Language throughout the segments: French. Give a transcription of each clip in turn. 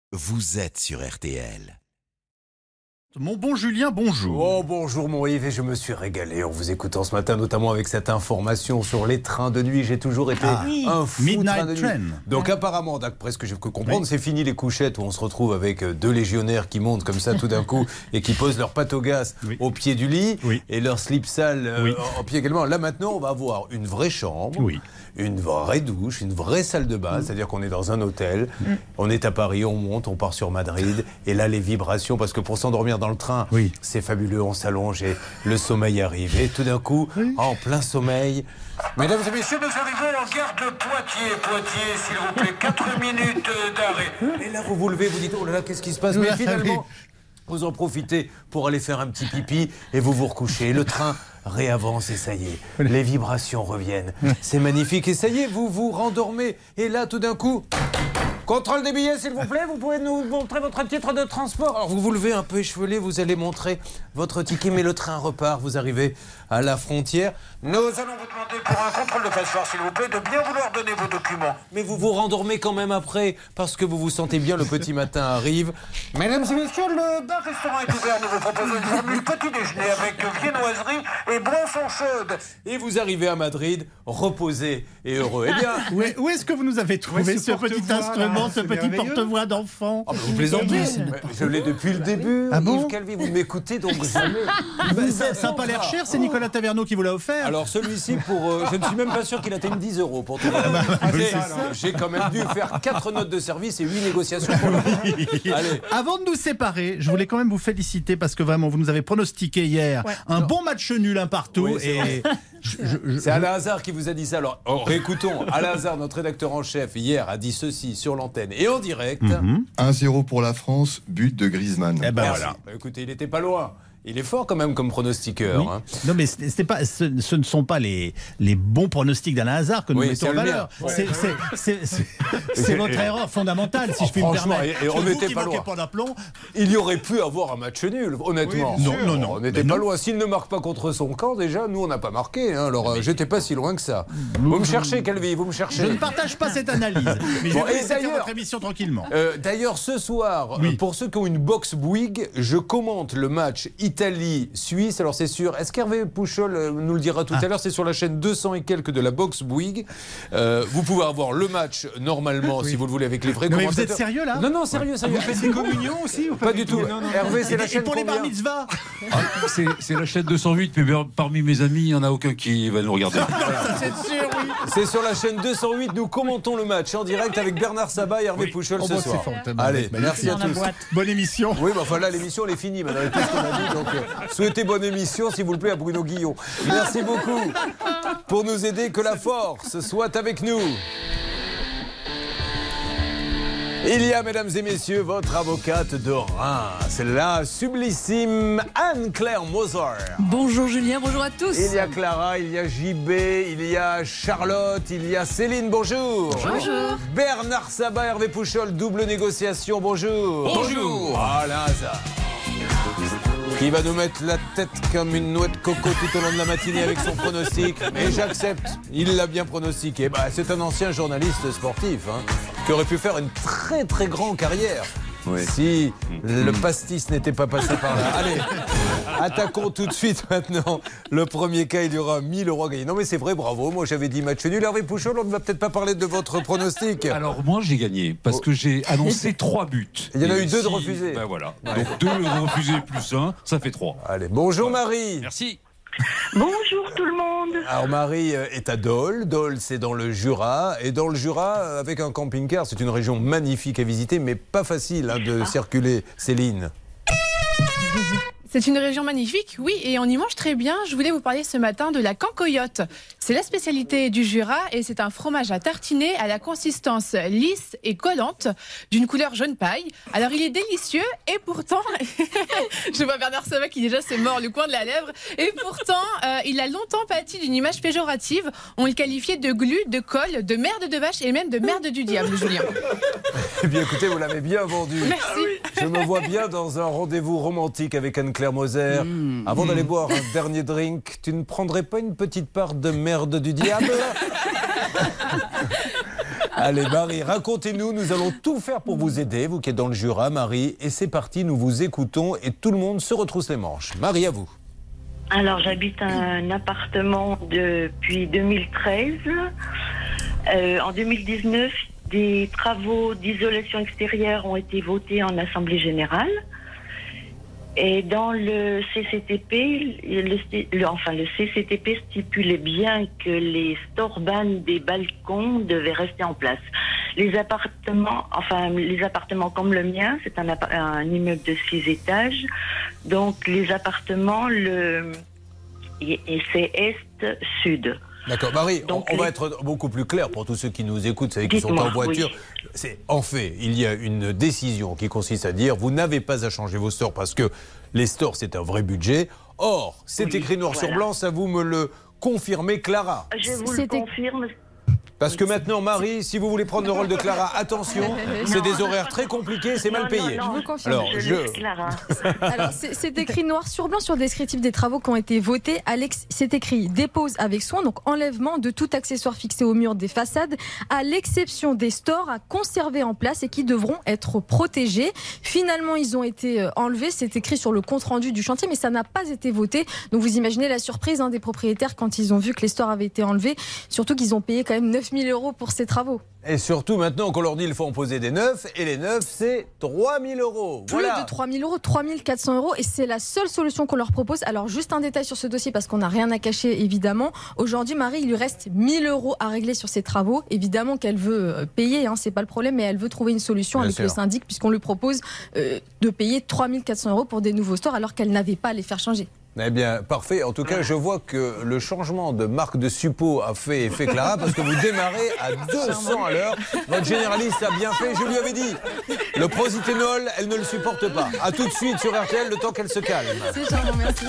vous êtes sur RTL. Mon bon Julien, bonjour. Oh bonjour mon Yves, et je me suis régalé en vous écoutant ce matin, notamment avec cette information sur les trains de nuit. J'ai toujours été un fou Midnight train de nuit. Train. Donc apparemment, d'après ce que j'ai pu comprendre, c'est fini les couchettes où on se retrouve avec deux légionnaires qui montent comme ça tout d'un coup et qui posent leur pâte au gaz au pied du lit et leur slip sale en pied également. Là maintenant, on va avoir une vraie chambre, une vraie douche, une vraie salle de bain, c'est-à-dire qu'on est dans un hôtel, on est à Paris, on monte, on part sur Madrid, et là les vibrations, parce que pour s'endormir dans le train, c'est fabuleux, on s'allonge et le sommeil arrive. Et tout d'un coup, en plein sommeil, mesdames et messieurs, nous arrivons en gare de Poitiers. Poitiers, s'il vous plaît, 4 minutes d'arrêt. Et là, vous vous levez, vous dites, oh là là, qu'est-ce qui se passe? Mais finalement, vous en profitez pour aller faire un petit pipi et vous vous recouchez. Le train réavance et ça y est, les vibrations reviennent. C'est magnifique et ça y est, vous vous rendormez. Et là, tout d'un coup... Contrôle des billets, s'il vous plaît, vous pouvez nous montrer votre titre de transport. Alors vous vous levez un peu échevelé, vous allez montrer votre ticket, mais le train repart, vous arrivez à la frontière. Nous allons vous demander pour un contrôle de passeport, s'il vous plaît, de bien vouloir donner vos documents. Mais vous vous rendormez quand même après, parce que vous vous sentez bien, le petit matin arrive. Mesdames et messieurs, le bar-restaurant est ouvert, nous vous proposons une formule petit déjeuner avec viennoiserie et boisson chaude. Et vous arrivez à Madrid, reposé et heureux. Eh bien, où est-ce que vous nous avez trouvé ce petit instrument, ce petit porte-voix d'enfant? Vous plaisantez. Je l'ai depuis le début. Ah bon? Yves Calvi, vous m'écoutez donc jamais. Ça n'a pas l'air cher, c'est Nicolas Taverneau qui vous l'a offert. Alors celui-ci, je ne suis même pas sûr qu'il atteigne 10 € pour tout. J'ai quand même dû faire 4 notes de service et 8 négociations pour le... Allez. Avant de nous séparer, je voulais quand même vous féliciter parce que vraiment, vous nous avez pronostiqué hier un bon match nul, un partout. Oui, et c'est Alain Hazard qui vous a dit ça. Alors réécoutons. Alain Hazard, notre rédacteur en chef, hier a dit ceci sur l'antenne et en direct. 1-0 pour la France, but de Griezmann. Eh ben Merci. voilà. Écoutez, il n'était pas loin. Il est fort quand même comme pronostiqueur. Oui. Hein. Non mais ce ne sont pas les bons pronostics d'Alain Hazard que nous mettons en valeur. C'est votre erreur fondamentale, si je puis me permettre. Et on n'était pas loin. Il y aurait pu avoir un match nul, honnêtement. Oui, non. On n'était pas loin. S'il ne marque pas contre son camp, déjà, nous, on n'a pas marqué. Hein. Alors, j'étais pas si loin que ça. Vous me cherchez, Calvi, vous me cherchez. Je ne partage pas cette analyse. Mais je vais laisser faire votre émission tranquillement. D'ailleurs, ce soir, pour ceux qui ont une box Bouygues, je commente le match Italie-Suisse. Alors, c'est sûr. Est-ce qu'Hervé Pouchol nous le dira tout à l'heure? C'est sur la chaîne 200 et quelques de la box Bouygues. Vous pouvez avoir le match normalement, si vous le voulez, avec les vrais commentateurs. Mais vous êtes sérieux là? Non, sérieux. Vous faites des communions aussi ou pas du tout. Non. Hervé, c'est la chaîne pour les combien? bar mitzvahs? C'est la chaîne 208, mais parmi mes amis, il n'y en a aucun qui va nous regarder. Ça c'est sûr, oui. C'est sur la chaîne 208. Nous commentons le match en direct avec Bernard Sabat et Hervé Pouchol ce soir. Allez, merci à tous. Bonne émission. Oui, là, l'émission, elle est finie maintenant. Avec tout ce qu'on a dit. Donc, souhaitez bonne émission, s'il vous plaît, à Bruno Guillon. Merci beaucoup pour nous aider. Que la force soit avec nous. Il y a, mesdames et messieurs, votre avocate de Reims, la sublissime Anne-Claire Moser. Bonjour Julien, bonjour à tous. Il y a Clara, il y a JB, il y a Charlotte, il y a Céline, bonjour. Bonjour. Bernard Sabat, Hervé Pouchol, double négociation, bonjour. Bonjour. Alain Hazard, qui va nous mettre la tête comme une noix de coco tout au long de la matinée avec son pronostic. Mais j'accepte, il l'a bien pronostiqué. C'est un ancien journaliste sportif qui aurait pu faire une très très grande carrière. Si le pastis n'était pas passé par là. Allez, attaquons tout de suite maintenant. Le premier cas, il y aura 1 000 € à gagner. Non mais c'est vrai, bravo. Moi j'avais dit match nul. Hervé Pouchol, on ne va peut-être pas parler de votre pronostic. Alors moi j'ai gagné parce que j'ai annoncé 3 buts. Il y en a eu 2 de refusés. Ben voilà. Donc 2 de refusés plus 1, ça fait 3. Allez, bonjour Marie. Merci. Bonjour tout le monde. Alors Marie est à Dole. Dole, c'est dans le Jura. Et dans le Jura, avec un camping-car, c'est une région magnifique à visiter, mais pas facile de circuler. Céline. C'est une région magnifique, oui, et on y mange très bien. Je voulais vous parler ce matin de la cancoyote. C'est la spécialité du Jura et c'est un fromage à tartiner à la consistance lisse et collante, d'une couleur jaune paille. Alors il est délicieux et pourtant, je vois Bernard Sabat qui déjà s'est mort le coin de la lèvre, et pourtant il a longtemps pâti d'une image péjorative. On le qualifiait de glu, de colle, de merde de vache et même de merde du diable, Julien. Eh bien écoutez, vous l'avez bien vendu. Merci. Je me vois bien dans un rendez-vous romantique avec Anne-Claire Moser. Avant d'aller boire un dernier drink, tu ne prendrais pas une petite part de merde du diable? Allez, Marie, racontez-nous. Nous allons tout faire pour vous aider, vous qui êtes dans le Jura, Marie. Et c'est parti, nous vous écoutons et tout le monde se retrousse les manches. Marie, à vous. Alors, j'habite un appartement depuis 2013. En 2019, des travaux d'isolation extérieure ont été votés en Assemblée générale. Et dans le CCTP, le CCTP stipulait bien que les storbanes des balcons devaient rester en place. Les appartements comme le mien, c'est un immeuble de 6 étages. Donc les appartements, c'est est-sud. D'accord, Marie, donc, on va être beaucoup plus clair pour tous ceux qui nous écoutent, ceux qui sont en voiture. Oui. En fait, il y a une décision qui consiste à dire vous n'avez pas à changer vos stores parce que les stores, c'est un vrai budget. Or, c'est écrit noir sur blanc, ça vous me le confirmez, Clara. Je vous le confirme. Parce que maintenant, Marie, si vous voulez prendre le rôle de Clara, attention, c'est des horaires très compliqués, c'est mal payé. Je vous confirme. Alors, c'est écrit noir sur blanc sur le descriptif des travaux qui ont été votés. C'est écrit dépose avec soin, donc enlèvement de tout accessoire fixé au mur des façades, à l'exception des stores à conserver en place et qui devront être protégés. Finalement, ils ont été enlevés. C'est écrit sur le compte-rendu du chantier, mais ça n'a pas été voté. Donc vous imaginez la surprise des propriétaires quand ils ont vu que les stores avaient été enlevés. Surtout qu'ils ont payé quand même 9 000 € pour ces travaux. Et surtout maintenant qu'on leur dit qu'il faut en poser des neufs, et les neufs c'est 3 000 €. Plus de 3 000 €, 3 400 € et c'est la seule solution qu'on leur propose. Alors juste un détail sur ce dossier parce qu'on n'a rien à cacher évidemment. Aujourd'hui Marie, il lui reste 1 000 € à régler sur ses travaux. Évidemment qu'elle veut payer, c'est pas le problème, mais elle veut trouver une solution avec le syndic puisqu'on lui propose de payer 3 400 € pour des nouveaux stores alors qu'elle n'avait pas à les faire changer. Eh bien, parfait. En tout cas, je vois que le changement de marque de suppôt a fait effet Clara parce que vous démarrez à 200 à l'heure. Votre généraliste a bien fait, je lui avais dit. Le prosithénol, elle ne le supporte pas. A tout de suite sur RTL, le temps qu'elle se calme. C'est charmant, merci.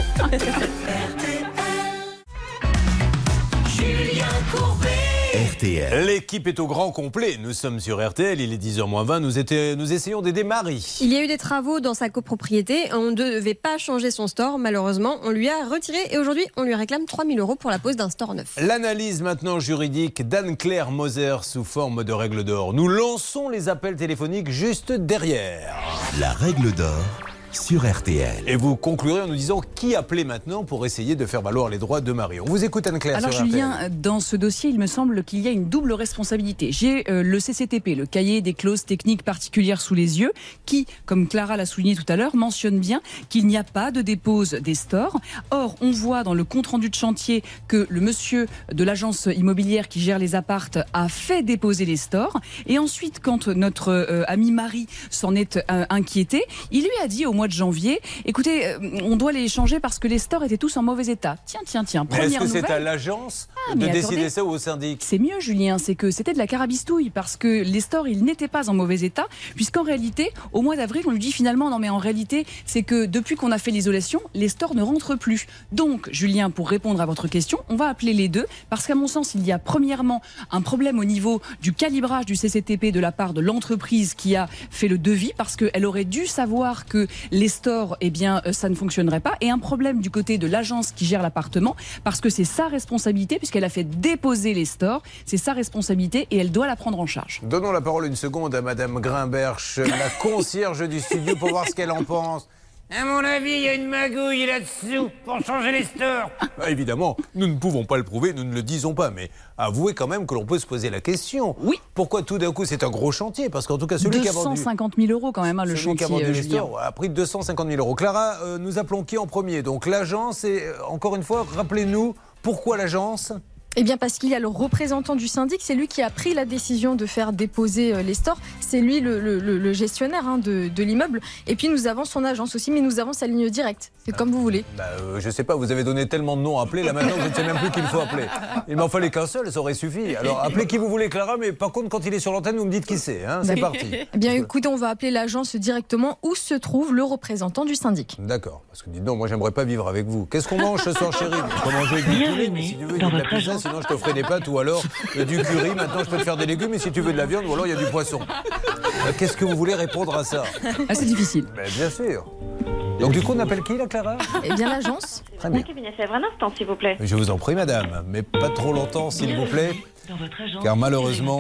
Julien Courbet. RTL. L'équipe est au grand complet. Nous sommes sur RTL, il est 10h-20. Nous essayons d'aider Marie. Il y a eu des travaux dans sa copropriété. On ne devait pas changer son store, malheureusement. On lui a retiré et aujourd'hui, on lui réclame 3 000 € pour la pose d'un store neuf. L'analyse maintenant juridique d'Anne-Claire Moser sous forme de règle d'or. Nous lançons les appels téléphoniques juste derrière. La règle d'or sur RTL. Et vous conclurez en nous disant qui appeler maintenant pour essayer de faire valoir les droits de Marie. On vous écoute Anne-Claire. Alors sur Julien, RTL. dans ce dossier, il me semble qu'il y a une double responsabilité. J'ai le CCTP, le cahier des clauses techniques particulières sous les yeux, qui, comme Clara l'a souligné tout à l'heure, mentionne bien qu'il n'y a pas de dépose des stores. Or, on voit dans le compte-rendu de chantier que le monsieur de l'agence immobilière qui gère les appartes a fait déposer les stores. Et ensuite, quand notre amie Marie s'en est inquiétée, il lui a dit au mois de janvier, écoutez, on doit les changer parce que les stores étaient tous en mauvais état. Tiens, première est-ce que c'est à l'agence de décider ça ou au syndic? C'est mieux, Julien, c'est que c'était de la carabistouille parce que les stores, ils n'étaient pas en mauvais état, puisqu'en réalité, au mois d'avril, on lui dit finalement, non mais en réalité, c'est que depuis qu'on a fait l'isolation, les stores ne rentrent plus. Donc, Julien, pour répondre à votre question, on va appeler les deux, parce qu'à mon sens, il y a premièrement un problème au niveau du calibrage du CCTP de la part de l'entreprise qui a fait le devis, parce qu'elle aurait dû savoir que les stores, eh bien, ça ne fonctionnerait pas. Et un problème du côté de l'agence qui gère l'appartement, parce que c'est sa responsabilité, puisqu'elle a fait déposer les stores, c'est sa responsabilité et elle doit la prendre en charge. Donnons la parole une seconde à Madame Grimberch, la concierge du studio, pour voir ce qu'elle en pense. À mon avis, il y a une magouille là-dessous pour changer les stores. Bah, évidemment, nous ne pouvons pas le prouver, nous ne le disons pas, mais avouez quand même que l'on peut se poser la question. Oui. Pourquoi tout d'un coup c'est un gros chantier? Parce qu'en tout cas, celui qui a vendu... 250 000 € quand même, le chantier. Celui qui a vendu les stores a pris 250 000 €. Clara, nous appelons qui en premier? Donc l'agence, et encore une fois, rappelez-nous, pourquoi l'agence? Eh bien parce qu'il y a le représentant du syndic, c'est lui qui a pris la décision de faire déposer les stores, c'est lui le gestionnaire de l'immeuble. Et puis nous avons son agence aussi, mais nous avons sa ligne directe, c'est comme vous voulez. Je sais pas, vous avez donné tellement de noms à appeler, là maintenant je ne sais même plus qui il faut appeler. Il m'en fallait qu'un seul, ça aurait suffi. Alors appelez qui vous voulez Clara, mais par contre quand il est sur l'antenne, vous me dites qui c'est, hein. C'est parti. Eh bien écoutez, on va appeler l'agence directement où se trouve le représentant du syndic. D'accord, parce que dites donc, moi j'aimerais pas vivre avec vous. Qu'est-ce qu'on mange ce soir chérie? On peut manger du poulet, mais si tu veux, il y a de la pizza, sinon je te ferai des pâtes ou alors du curry. Maintenant, je peux te faire des légumes, mais si tu veux de la viande, ou alors il y a du poisson. Qu'est-ce que vous voulez répondre à ça? C'est difficile. Mais bien sûr. Donc du coup, on appelle qui, là, Clara? Eh bien, l'agence. Très bien. Un instant, s'il vous plaît. Je vous en prie, madame, mais pas trop longtemps, s'il vous plaît. Dans votre agence, car malheureusement,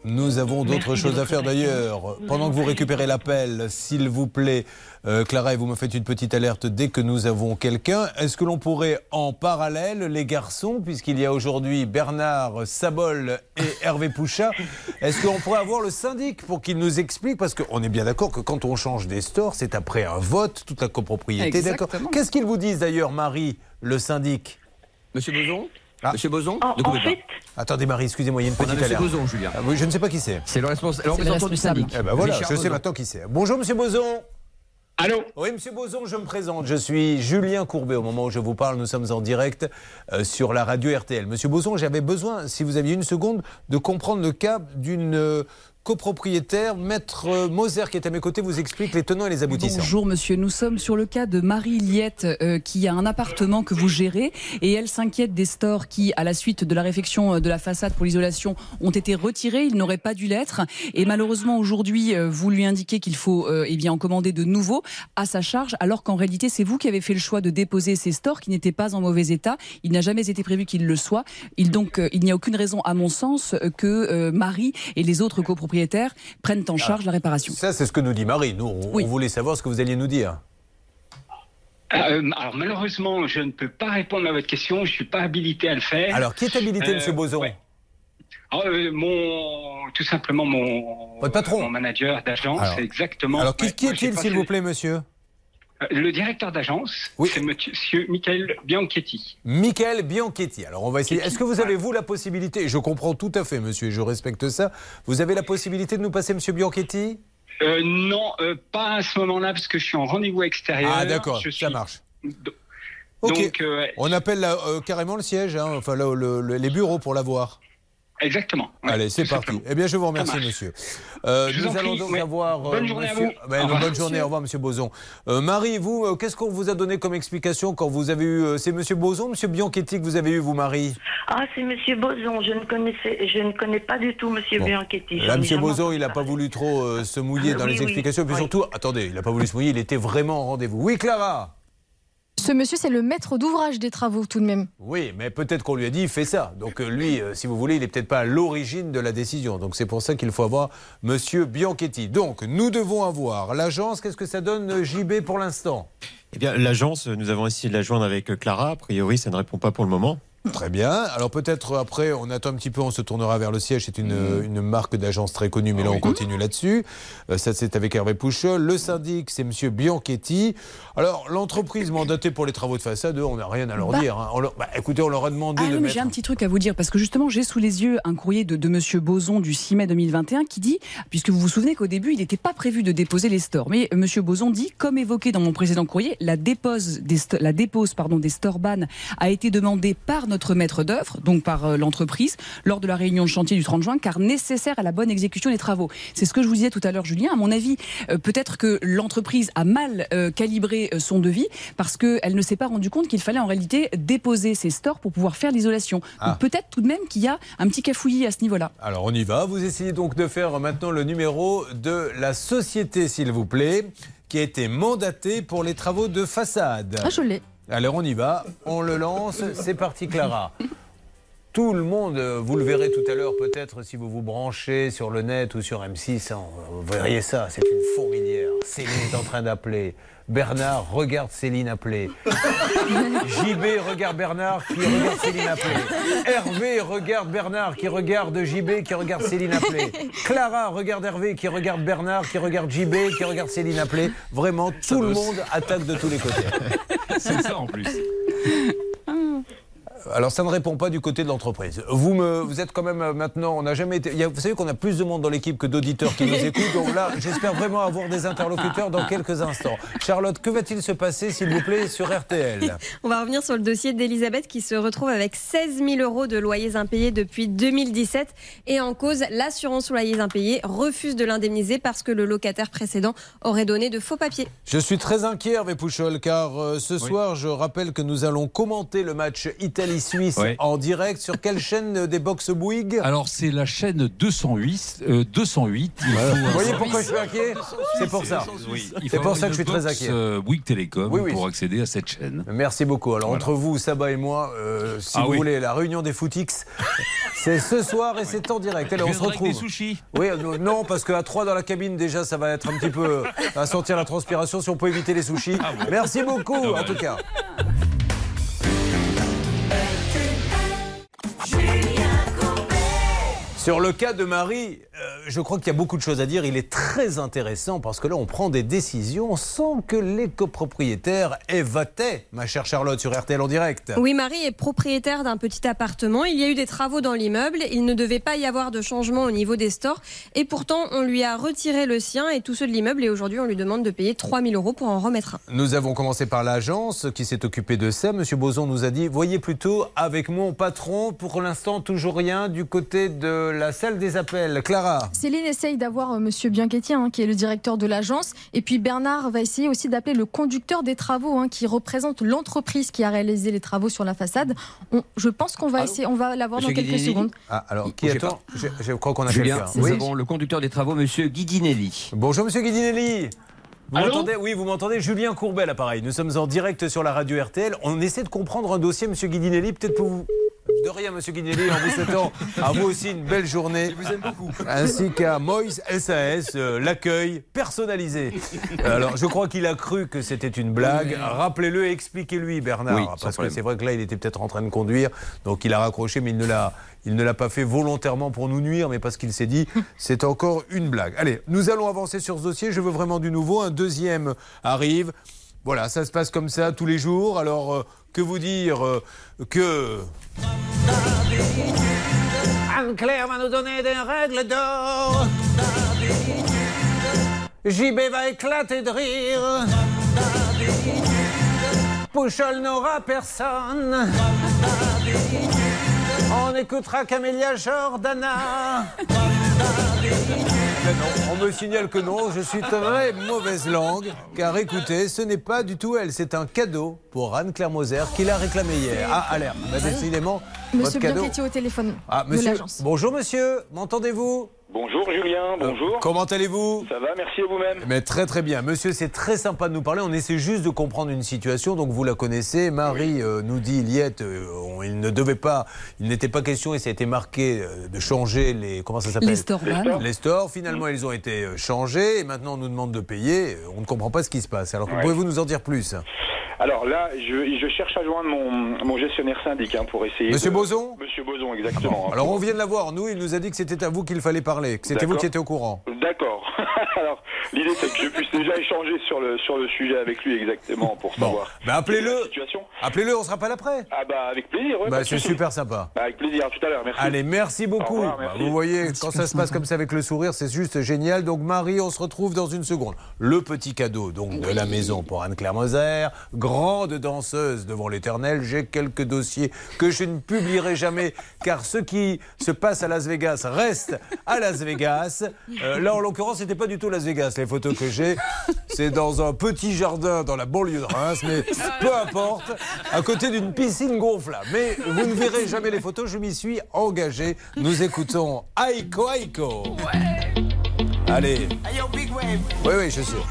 Nous avons d'autres choses à faire d'ailleurs. Pendant que vous récupérez l'appel, s'il vous plaît, Clara, et vous me faites une petite alerte dès que nous avons quelqu'un. Est-ce que l'on pourrait en parallèle, les garçons, puisqu'il y a aujourd'hui Bernard Sabol et Hervé Pouchat, est-ce qu'on pourrait avoir le syndic pour qu'il nous explique, parce qu'on est bien d'accord que quand on change des stores, c'est après un vote, toute la copropriété, d'accord. Qu'est-ce qu'ils vous disent d'ailleurs, Marie, le syndic? Monsieur Boson Monsieur Boson, ne coupez pas. Attendez Marie, excusez-moi, il y a une petite alerte. Monsieur Boson, Julien. Oui, je ne sais pas qui c'est. C'est le représentant du syndic. Eh ben voilà, je sais maintenant qui c'est. Bonjour Monsieur Boson. Allô? Oui, Monsieur Boson, je me présente. Je suis Julien Courbet. Au moment où je vous parle, nous sommes en direct sur la radio RTL. Monsieur Boson, j'avais besoin, si vous aviez une seconde, de comprendre le cas d'une copropriétaire. Maître Moser, qui est à mes côtés, vous explique les tenants et les aboutissants. Bonjour monsieur, nous sommes sur le cas de Marie Liette qui a un appartement que vous gérez et elle s'inquiète des stores qui, à la suite de la réfection de la façade pour l'isolation, ont été retirés. Ils n'auraient pas dû l'être et malheureusement aujourd'hui vous lui indiquez qu'il faut en commander de nouveaux à sa charge, alors qu'en réalité c'est vous qui avez fait le choix de déposer ces stores qui n'étaient pas en mauvais état. Il n'a jamais été prévu qu'il le soit. Il n'y a aucune raison à mon sens que Marie et les autres copropriétaires prennent en charge la réparation. Ça, c'est ce que nous dit Marie. Nous, on voulait savoir ce que vous alliez nous dire. Alors malheureusement, je ne peux pas répondre à votre question. Je ne suis pas habilité à le faire. Alors, qui est habilité, Monsieur Boson? Tout simplement votre patron, mon manager d'agence, exactement. Alors, qui est-il, s'il vous plaît, monsieur? Le directeur d'agence, c'est monsieur Michael Bianchetti. Michael Bianchetti. Alors, on va essayer. Est-ce que vous avez, vous, la possibilité, je comprends tout à fait, monsieur, et je respecte ça, vous avez la possibilité de nous passer monsieur Bianchetti? Non, pas à ce moment-là, parce que je suis en rendez-vous extérieur. Ah, d'accord, ça marche. Ok, donc, on appelle carrément le siège, enfin les bureaux pour l'avoir. Exactement. Allez, c'est parti. Eh bien, je vous remercie, monsieur. Nous allons donc avoir... Bonne journée à vous. Bonne journée, au revoir, monsieur Boson. Marie, vous, qu'est-ce qu'on vous a donné comme explication quand vous avez eu... c'est monsieur Boson, monsieur Bianchetti que vous avez eu, vous, Marie? Ah, c'est monsieur Boson. Je ne connais pas du tout monsieur Bianchetti. Là, monsieur Boson, il n'a pas voulu trop se mouiller dans les explications. Puis surtout, attendez, il n'a pas voulu se mouiller, il était vraiment en rendez-vous. Oui, Clara? Ce monsieur, c'est le maître d'ouvrage des travaux, tout de même. Oui, mais peut-être qu'on lui a dit, fais ça. Donc lui, si vous voulez, il n'est peut-être pas à l'origine de la décision. Donc c'est pour ça qu'il faut avoir monsieur Bianchetti. Donc nous devons avoir l'agence. Qu'est-ce que ça donne, JB, pour l'instant? Eh bien, l'agence, nous avons essayé de la joindre avec Clara. A priori, ça ne répond pas pour le moment. Très bien. Alors peut-être après, on attend un petit peu, on se tournera vers le siège. C'est une marque d'agence très connue, mais là on continue là-dessus. Ça, c'est avec Hervé Pouchol. Le syndic, c'est monsieur Bianchetti. Alors l'entreprise mandatée pour les travaux de façade, on n'a rien à leur dire. Écoutez, on leur a demandé de mettre... J'ai un petit truc à vous dire, parce que justement, j'ai sous les yeux un courrier de monsieur Boson du 6 mai 2021 qui dit, puisque vous vous souvenez qu'au début, il n'était pas prévu de déposer les stores, mais monsieur Boson dit, comme évoqué dans mon précédent courrier, la dépose des stores ban a été demandée par notre maître d'œuvre, donc par l'entreprise, lors de la réunion de chantier du 30 juin, car nécessaire à la bonne exécution des travaux. C'est ce que je vous disais tout à l'heure, Julien. À mon avis, peut-être que l'entreprise a mal calibré son devis, parce qu'elle ne s'est pas rendu compte qu'il fallait en réalité déposer ces stores pour pouvoir faire l'isolation. Donc peut-être tout de même qu'il y a un petit cafouillis à ce niveau-là. Alors on y va. Vous essayez donc de faire maintenant le numéro de la société, s'il vous plaît, qui a été mandatée pour les travaux de façade. Ah, je l'ai. Alors on y va, on le lance, c'est parti Clara. Tout le monde, vous le verrez tout à l'heure peut-être si vous vous branchez sur le net ou sur M6, vous verriez ça, c'est une fourmilière. Céline est en train d'appeler. Bernard regarde Céline appeler. JB regarde Bernard qui regarde Céline appeler. Hervé regarde Bernard qui regarde JB qui regarde Céline appeler. Clara regarde Hervé qui regarde Bernard qui regarde JB qui regarde Céline appeler. Vraiment, tout le monde attaque de tous les côtés. C'est ça en plus. Alors ça ne répond pas du côté de l'entreprise. Vous êtes quand même maintenant, on n'a jamais été... vous savez qu'on a plus de monde dans l'équipe que d'auditeurs qui nous écoutent, donc là j'espère vraiment avoir des interlocuteurs dans quelques instants. Charlotte, que va-t-il se passer s'il vous plaît sur RTL? On va revenir sur le dossier d'Elisabeth qui se retrouve avec 16 000 € de loyers impayés depuis 2017 et en cause, l'assurance loyers impayés refuse de l'indemniser parce que le locataire précédent aurait donné de faux papiers. Je suis très inquiet Hervé Pouchol car ce soir je rappelle que nous allons commenter le match Italie Rallye Suisse en direct. Sur quelle chaîne des box Bouygues? Alors, c'est la chaîne 208. Vous voyez pourquoi je suis inquiet? C'est pour ça. C'est pour ça que je suis très inquiet. Bouygues Télécom pour accéder à cette chaîne. Merci beaucoup. Alors, entre vous, Saba et moi, si vous voulez, la réunion des Footix, c'est ce soir et c'est en direct. Allez, on se retrouve. Avec des sushis. Oui, non, parce qu'à 3 dans la cabine, déjà, ça va être un petit peu à sentir la transpiration. Si on peut éviter les sushis. Merci beaucoup, en tout cas. Sur le cas de Marie, je crois qu'il y a beaucoup de choses à dire. Il est très intéressant parce que là, on prend des décisions sans que les copropriétaires aient voté. Ma chère Charlotte, sur RTL en direct. Oui, Marie est propriétaire d'un petit appartement. Il y a eu des travaux dans l'immeuble. Il ne devait pas y avoir de changement au niveau des stores. Et pourtant, on lui a retiré le sien et tous ceux de l'immeuble. Et aujourd'hui, on lui demande de payer 3 000 € pour en remettre un. Nous avons commencé par l'agence qui s'est occupée de ça. Monsieur Boson nous a dit, voyez plutôt avec mon patron. Pour l'instant, toujours rien du côté de la salle des appels. Clara. Céline essaye d'avoir Monsieur Bianchetti, qui est le directeur de l'agence. Et puis Bernard va essayer aussi d'appeler le conducteur des travaux, qui représente l'entreprise qui a réalisé les travaux sur la façade. Je pense qu'on va essayer, on va l'avoir dans quelques secondes. Ah, alors, qui attend? Je crois qu'on a quelqu'un. Nous avons le conducteur des travaux, Monsieur Guidinelli. Bonjour, Monsieur Guidinelli. Vous m'entendez? Oui, vous m'entendez? Julien Courbet, l'appareil. Nous sommes en direct sur la radio RTL. On essaie de comprendre un dossier, Monsieur Guidinelli. Peut-être pour vous. De rien, Monsieur Guidinelli, en vous souhaitant à vous aussi une belle journée. Je vous aime beaucoup. Ainsi qu'à Moïse SAS, l'accueil personnalisé. Alors, je crois qu'il a cru que c'était une blague. Rappelez-le et expliquez-lui, Bernard. Parce que c'est vrai que là, il était peut-être en train de conduire. Donc, il a raccroché, mais il ne l'a pas fait volontairement pour nous nuire, mais parce qu'il s'est dit, c'est encore une blague. Allez, nous allons avancer sur ce dossier. Je veux vraiment du nouveau. Un deuxième arrive. Voilà, ça se passe comme ça tous les jours. Alors, que vous dire que... Anne-Claire va nous donner des règles d'or. JB va éclater de rire. Pouchol n'aura personne. On écoutera Camélia Jordana. Non, on me signale que non, je suis très mauvaise langue, car écoutez, ce n'est pas du tout elle, c'est un cadeau pour Anne-Claire Moser qui l'a réclamé hier. Ah, alerte, décidément, Monsieur votre cadeau... Bianchetti au téléphone monsieur... de l'agence. Bonjour monsieur, m'entendez-vous? Bonjour Julien, bonjour. Comment allez-vous? Ça va, merci à vous-même. Mais très très bien. Monsieur, c'est très sympa de nous parler. On essaie juste de comprendre une situation, donc vous la connaissez. Marie nous dit, Liette, il n'était pas question, et ça a été marqué, de changer les... Comment ça s'appelle? Les stores. Les stores. Finalement, ils ont été changés, et maintenant on nous demande de payer. On ne comprend pas ce qui se passe. Alors, pouvez-vous nous en dire plus? Alors là, je cherche à joindre mon gestionnaire syndic pour essayer... Monsieur Boson? Monsieur Boson, exactement. Alors on vient de l'avoir, nous, il nous a dit que c'était à vous qu'il fallait parler, que c'était vous qui étiez au courant. D'accord. Alors, l'idée c'est que je puisse déjà échanger sur le sujet avec lui exactement pour savoir... appelez-le. Appelez-le, on se rappelle après. Ah avec plaisir, c'est super sympa. Avec plaisir, à tout à l'heure, merci. Allez, merci beaucoup. Au revoir, merci. Vous voyez, quand ça se passe comme ça avec le sourire, c'est juste génial. Donc Marie, on se retrouve dans une seconde. Le petit cadeau donc de la maison pour Anne-Claire Moser, grande danseuse devant l'Éternel. J'ai quelques dossiers que je ne publierai jamais, car ce qui se passe à Las Vegas reste à Las Vegas. Là, en l'occurrence, c'était pas du tout Las Vegas, les photos que j'ai. C'est dans un petit jardin dans la banlieue de Reims, mais peu importe, à côté d'une piscine gonflable. Mais vous ne verrez jamais les photos, je m'y suis engagé. Nous écoutons Aiko Aiko. Allez. Oui, je sais.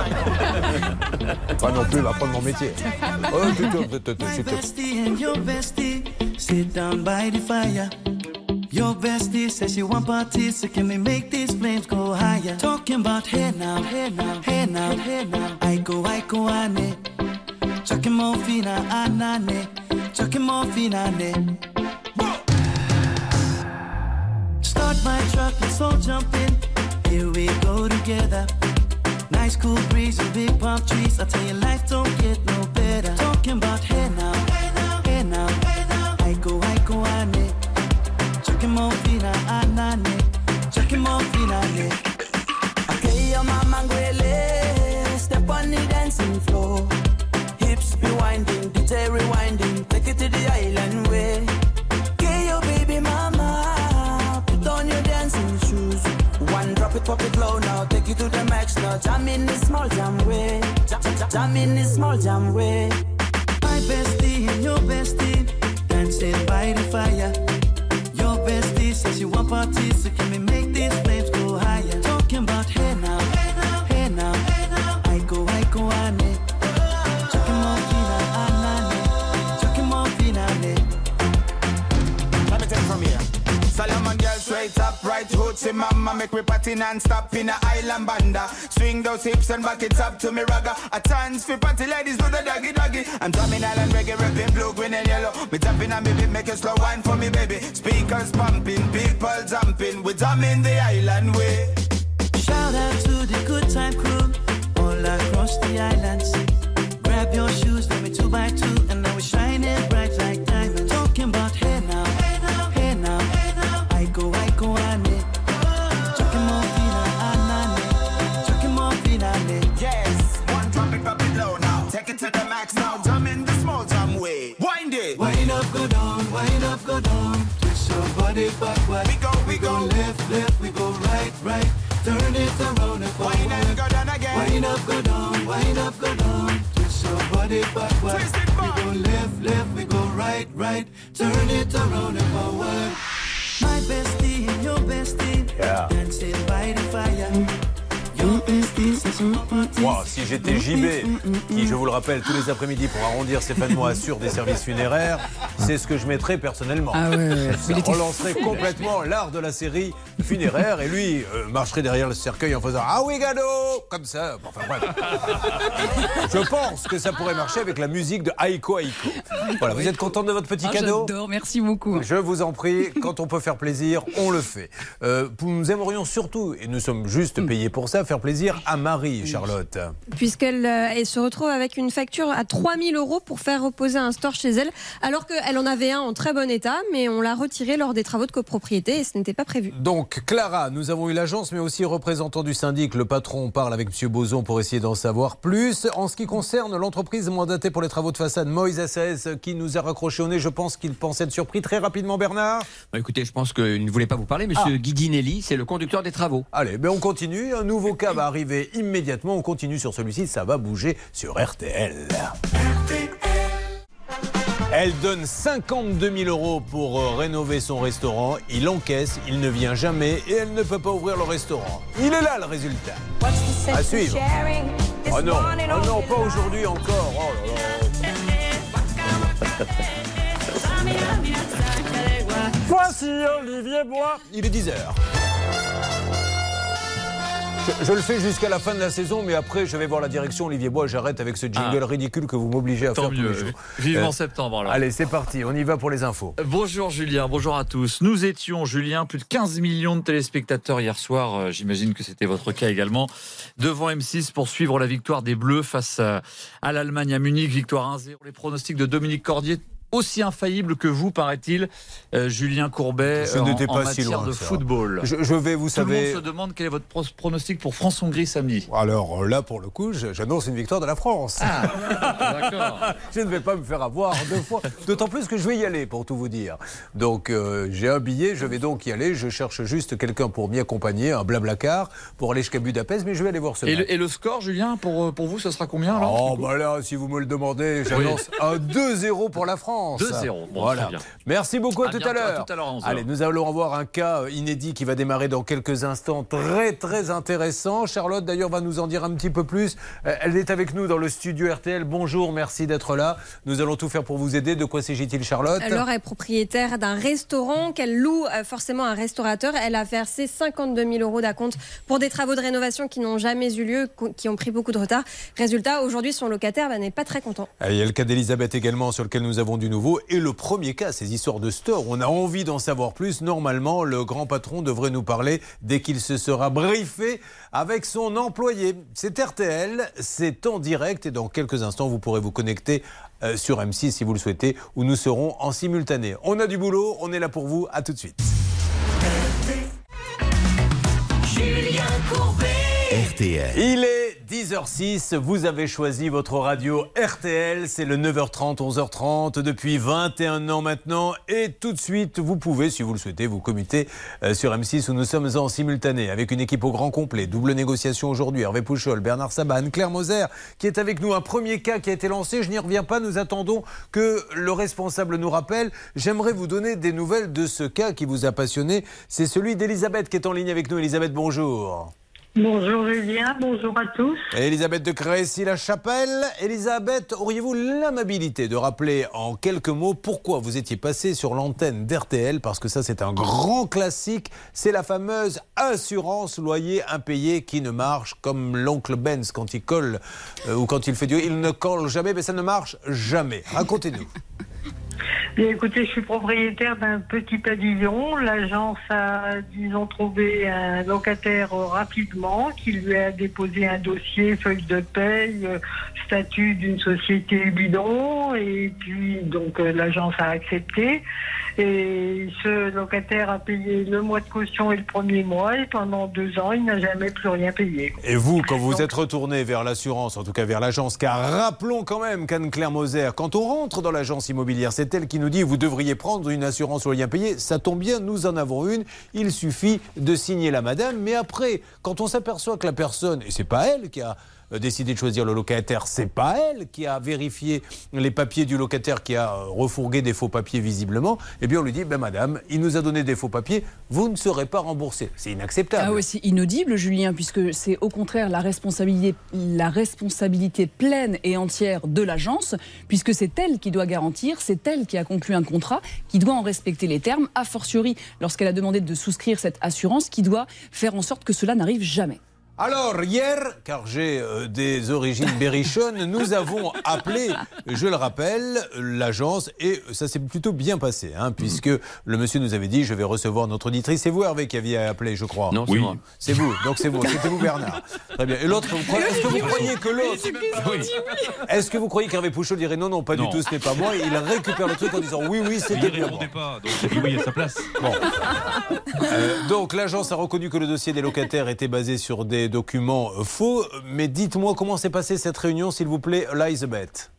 Pas non plus, va prendre mon métier. Oh, sit down by the fire. Your bestie says she want parties, so can we make these flames go higher? Talking about hey now, hey now, hey now, hey now. Aiko, ane. Chucking morphina, anane. Chucking morphina, ane. Start my truck, let's all jump in. Here we go together. Nice cool breeze and big palm trees. I tell you, life don't get no better. Talking about hey now, hey now, hey now, hey now. Aiko, ane. Chucking morphina, anane. Chucking morphina, ane. Okay, your mama ngwele. Step on the dancing floor. Hips be winding, DJ rewinding. Take it to the island way. Okay, your baby mama. Put on your dancing shoes. One drop it, pop it low now. Take it to the max now. Jam in this small jam way. Jam in this small jam way. My bestie and your bestie dancing by the fire. Your bestie says she want parties, so can we make these flames go higher? Talking about hey now, hey now, hey now, hey now. I go, ane. Chucking more fina, anane. Chucking more fina, ane. Let me take it from here. Solomon girl straight up, right hoochie mama. Make me party non-stop in a island banda. Swing those hips and back it up to me ragga. A chance for party ladies do the doggy doggy. I'm drumming island reggae, rapping blue, green and yellow. Me tapping and baby, make a slow wine for me baby. Speakers pumping, people jumping. We drumming the island way. Shout out to the good time crew all across the islands. Grab your shoes, let me 2x2, and now we're shining bright like diamonds. Talking about hey now, hey now, hey now, hey now. I go, ane. Chucking more fina, anane. Chucking more fina, ane. Yes, one drop it low now. Take it to the max now. Jump in the small jam way. Wind it. Wind up, go down, wind up, go down. Twist your body backward. We go left, left, we go right, right. Turn it around and forward. Wind up, go down again. Wind up, go down, wind up, go down. Twist your body backward. Twist it back. We go left, left, we go right, right. Turn it around and forward. My bestie and your bestie, dancing by the fire. Your bestie says she want parties. Wow, si j'étais JB, qui, je vous le rappelle, tous les après-midi pour arrondir ses fins de mois assure des services funéraires, c'est ce que je mettrais personnellement. Ah ouais. Ça relancerait complètement l'art de la série funéraire et lui marcherait derrière le cercueil en faisant ah oui gado comme ça. Enfin bref. Je pense que ça pourrait marcher avec la musique de Aiko Aiko. Voilà, vous êtes contente de votre petit cadeau? J'adore, merci beaucoup. Je vous en prie, quand on peut faire plaisir, on le fait. Nous aimerions surtout, et nous sommes juste payés pour ça, faire plaisir à Marie, Charlotte. Puisqu'elle elle se retrouve avec une facture à 3 000 € pour faire reposer un store chez elle, alors qu'elle en avait un en très bon état, mais on l'a retiré lors des travaux de copropriété et ce n'était pas prévu. Donc Clara, nous avons eu l'agence, mais aussi représentant du syndic, le patron, parle avec M. Bozon pour essayer d'en savoir plus. En ce qui concerne l'entreprise mandatée pour les travaux de façade, Moïse SAS, qui nous a raccroché au nez, je pense qu'il pensait être surpris. Très rapidement, Bernard. Écoutez, je pense qu'il ne voulait pas vous parler, monsieur Guidinelli, c'est le conducteur des travaux. Allez, on continue. Un nouveau cas va arriver immédiatement. On continue sur celui-ci, ça va bouger sur RTL. Elle donne 52 000 € pour rénover son restaurant. Il encaisse, il ne vient jamais et elle ne peut pas ouvrir le restaurant. Il est là le résultat. À suivre. Oh non, pas aujourd'hui encore. Oh là là. Voici Olivier Bois. Il est 10h. Je le fais jusqu'à la fin de la saison, mais après je vais voir la direction. Olivier Bois, j'arrête avec ce jingle ridicule que vous m'obligez à faire tous les jours. Vivement septembre alors. Allez, c'est parti, on y va pour les infos. Bonjour Julien, bonjour à tous. Nous étions, Julien, plus de 15 millions de téléspectateurs hier soir, j'imagine que c'était votre cas également, devant M6 pour suivre la victoire des Bleus face à l'Allemagne à Munich, victoire 1-0. Les pronostics de Dominique Cordier, aussi infaillible que vous, paraît-il, Julien Courbet, en matière de football. Je vais, vous savez... Tout le monde se demande quel est votre pronostic pour France-Hongrie samedi. Alors là, pour le coup, j'annonce une victoire de la France. Ah, d'accord. Je ne vais pas me faire avoir 2 fois. D'autant plus que je vais y aller, pour tout vous dire. Donc, j'ai un billet, je vais donc y aller. Je cherche juste quelqu'un pour m'y accompagner, un blablacar, pour aller jusqu'à Budapest, mais je vais aller voir ce match. Et le score, Julien, pour vous, ce sera combien alors? Là, si vous me le demandez, j'annonce un 2-0 pour la France. 2-0. Bon, voilà. très bien. Merci beaucoup, à tout à l'heure. À tout à l'heure, 11h. Allez, nous allons avoir un cas inédit qui va démarrer dans quelques instants. Très, très intéressant. Charlotte, d'ailleurs, va nous en dire un petit peu plus. Elle est avec nous dans le studio RTL. Bonjour, merci d'être là. Nous allons tout faire pour vous aider. De quoi s'agit-il, Charlotte? Alors, elle est propriétaire d'un restaurant qu'elle loue forcément à un restaurateur. Elle a versé 52 000 € d'acompte pour des travaux de rénovation qui n'ont jamais eu lieu, qui ont pris beaucoup de retard. Résultat, aujourd'hui, son locataire n'est pas très content. Il y a le cas d'Elisabeth également, sur lequel nous avons du nouveau. Et le premier cas, ces histoires de store, on a envie d'en savoir plus. Normalement, le grand patron devrait nous parler dès qu'il se sera briefé avec son employé. C'est RTL, c'est en direct et dans quelques instants, vous pourrez vous connecter sur M6 si vous le souhaitez, où nous serons en simultané. On a du boulot, on est là pour vous. À tout de suite. Julien Courbet. RTL. Il est 10h06, vous avez choisi votre radio RTL, c'est le 9h30, 11h30 depuis 21 ans maintenant et tout de suite vous pouvez, si vous le souhaitez, vous commuter sur M6 où nous sommes en simultané avec une équipe au grand complet, double négociation aujourd'hui, Hervé Pouchol, Bernard Sabat, Anne-Claire Moser qui est avec nous, un premier cas qui a été lancé, je n'y reviens pas, nous attendons que le responsable nous rappelle, j'aimerais vous donner des nouvelles de ce cas qui vous a passionné, c'est celui d'Elisabeth qui est en ligne avec nous. Elisabeth, bonjour. Bonjour Julien, bonjour à tous. Elisabeth de Crécy-la-Chapelle. Elisabeth, auriez-vous l'amabilité de rappeler en quelques mots pourquoi vous étiez passé sur l'antenne d'RTL? Parce que ça, c'est un grand classique. C'est la fameuse assurance loyer impayé qui ne marche comme l'oncle Benz quand il colle ou quand il fait du... Il ne colle jamais, mais ça ne marche jamais. Racontez-nous. Bien, écoutez, je suis propriétaire d'un petit pavillon. L'agence a, disons, trouvé un locataire rapidement qui lui a déposé un dossier, feuille de paye, statut d'une société bidon. Et puis, donc, l'agence a accepté. Et ce locataire a payé le mois de caution et le premier mois. Et pendant 2 ans, il n'a jamais plus rien payé. Et vous, quand vous êtes retourné vers l'assurance, en tout cas vers l'agence, car rappelons quand même qu'Anne-Claire Moser, quand on rentre dans l'agence immobilière, c'est elle qui nous dit vous devriez prendre une assurance loyer impayé. Ça tombe bien, nous en avons une. Il suffit de signer la madame. Mais après, quand on s'aperçoit que la personne, et c'est pas elle qui a décidé de choisir le locataire, c'est pas elle qui a vérifié les papiers du locataire qui a refourgué des faux papiers visiblement, eh bien on lui dit madame, il nous a donné des faux papiers, vous ne serez pas remboursé. C'est inacceptable. Ah oui, c'est inaudible Julien, puisque c'est au contraire la responsabilité pleine et entière de l'agence, puisque c'est elle qui doit garantir, c'est elle qui a conclu un contrat, qui doit en respecter les termes, a fortiori lorsqu'elle a demandé de souscrire cette assurance, qui doit faire en sorte que cela n'arrive jamais. Alors, hier, car j'ai des origines berrichonnes, nous avons appelé, je le rappelle, l'agence et ça s'est plutôt bien passé, puisque le monsieur nous avait dit, je vais recevoir notre auditrice. C'est vous, Hervé, qui aviez appelé, je crois. Non, c'est moi. C'est vous, donc c'est vous. C'était vous, Bernard. Très bien. Et l'autre, est-ce que vous croyez que l'autre... Est-ce que vous croyez qu'Hervé Pouchol dirait non, pas du tout, ce n'est pas moi. Il récupère le truc en disant oui, c'était bien moi. Pas, donc il dit oui à sa place. Bon. Donc, l'agence a reconnu que le dossier des locataires était basé sur des documents faux, mais dites-moi comment s'est passée cette réunion, s'il vous plaît, Elisabeth.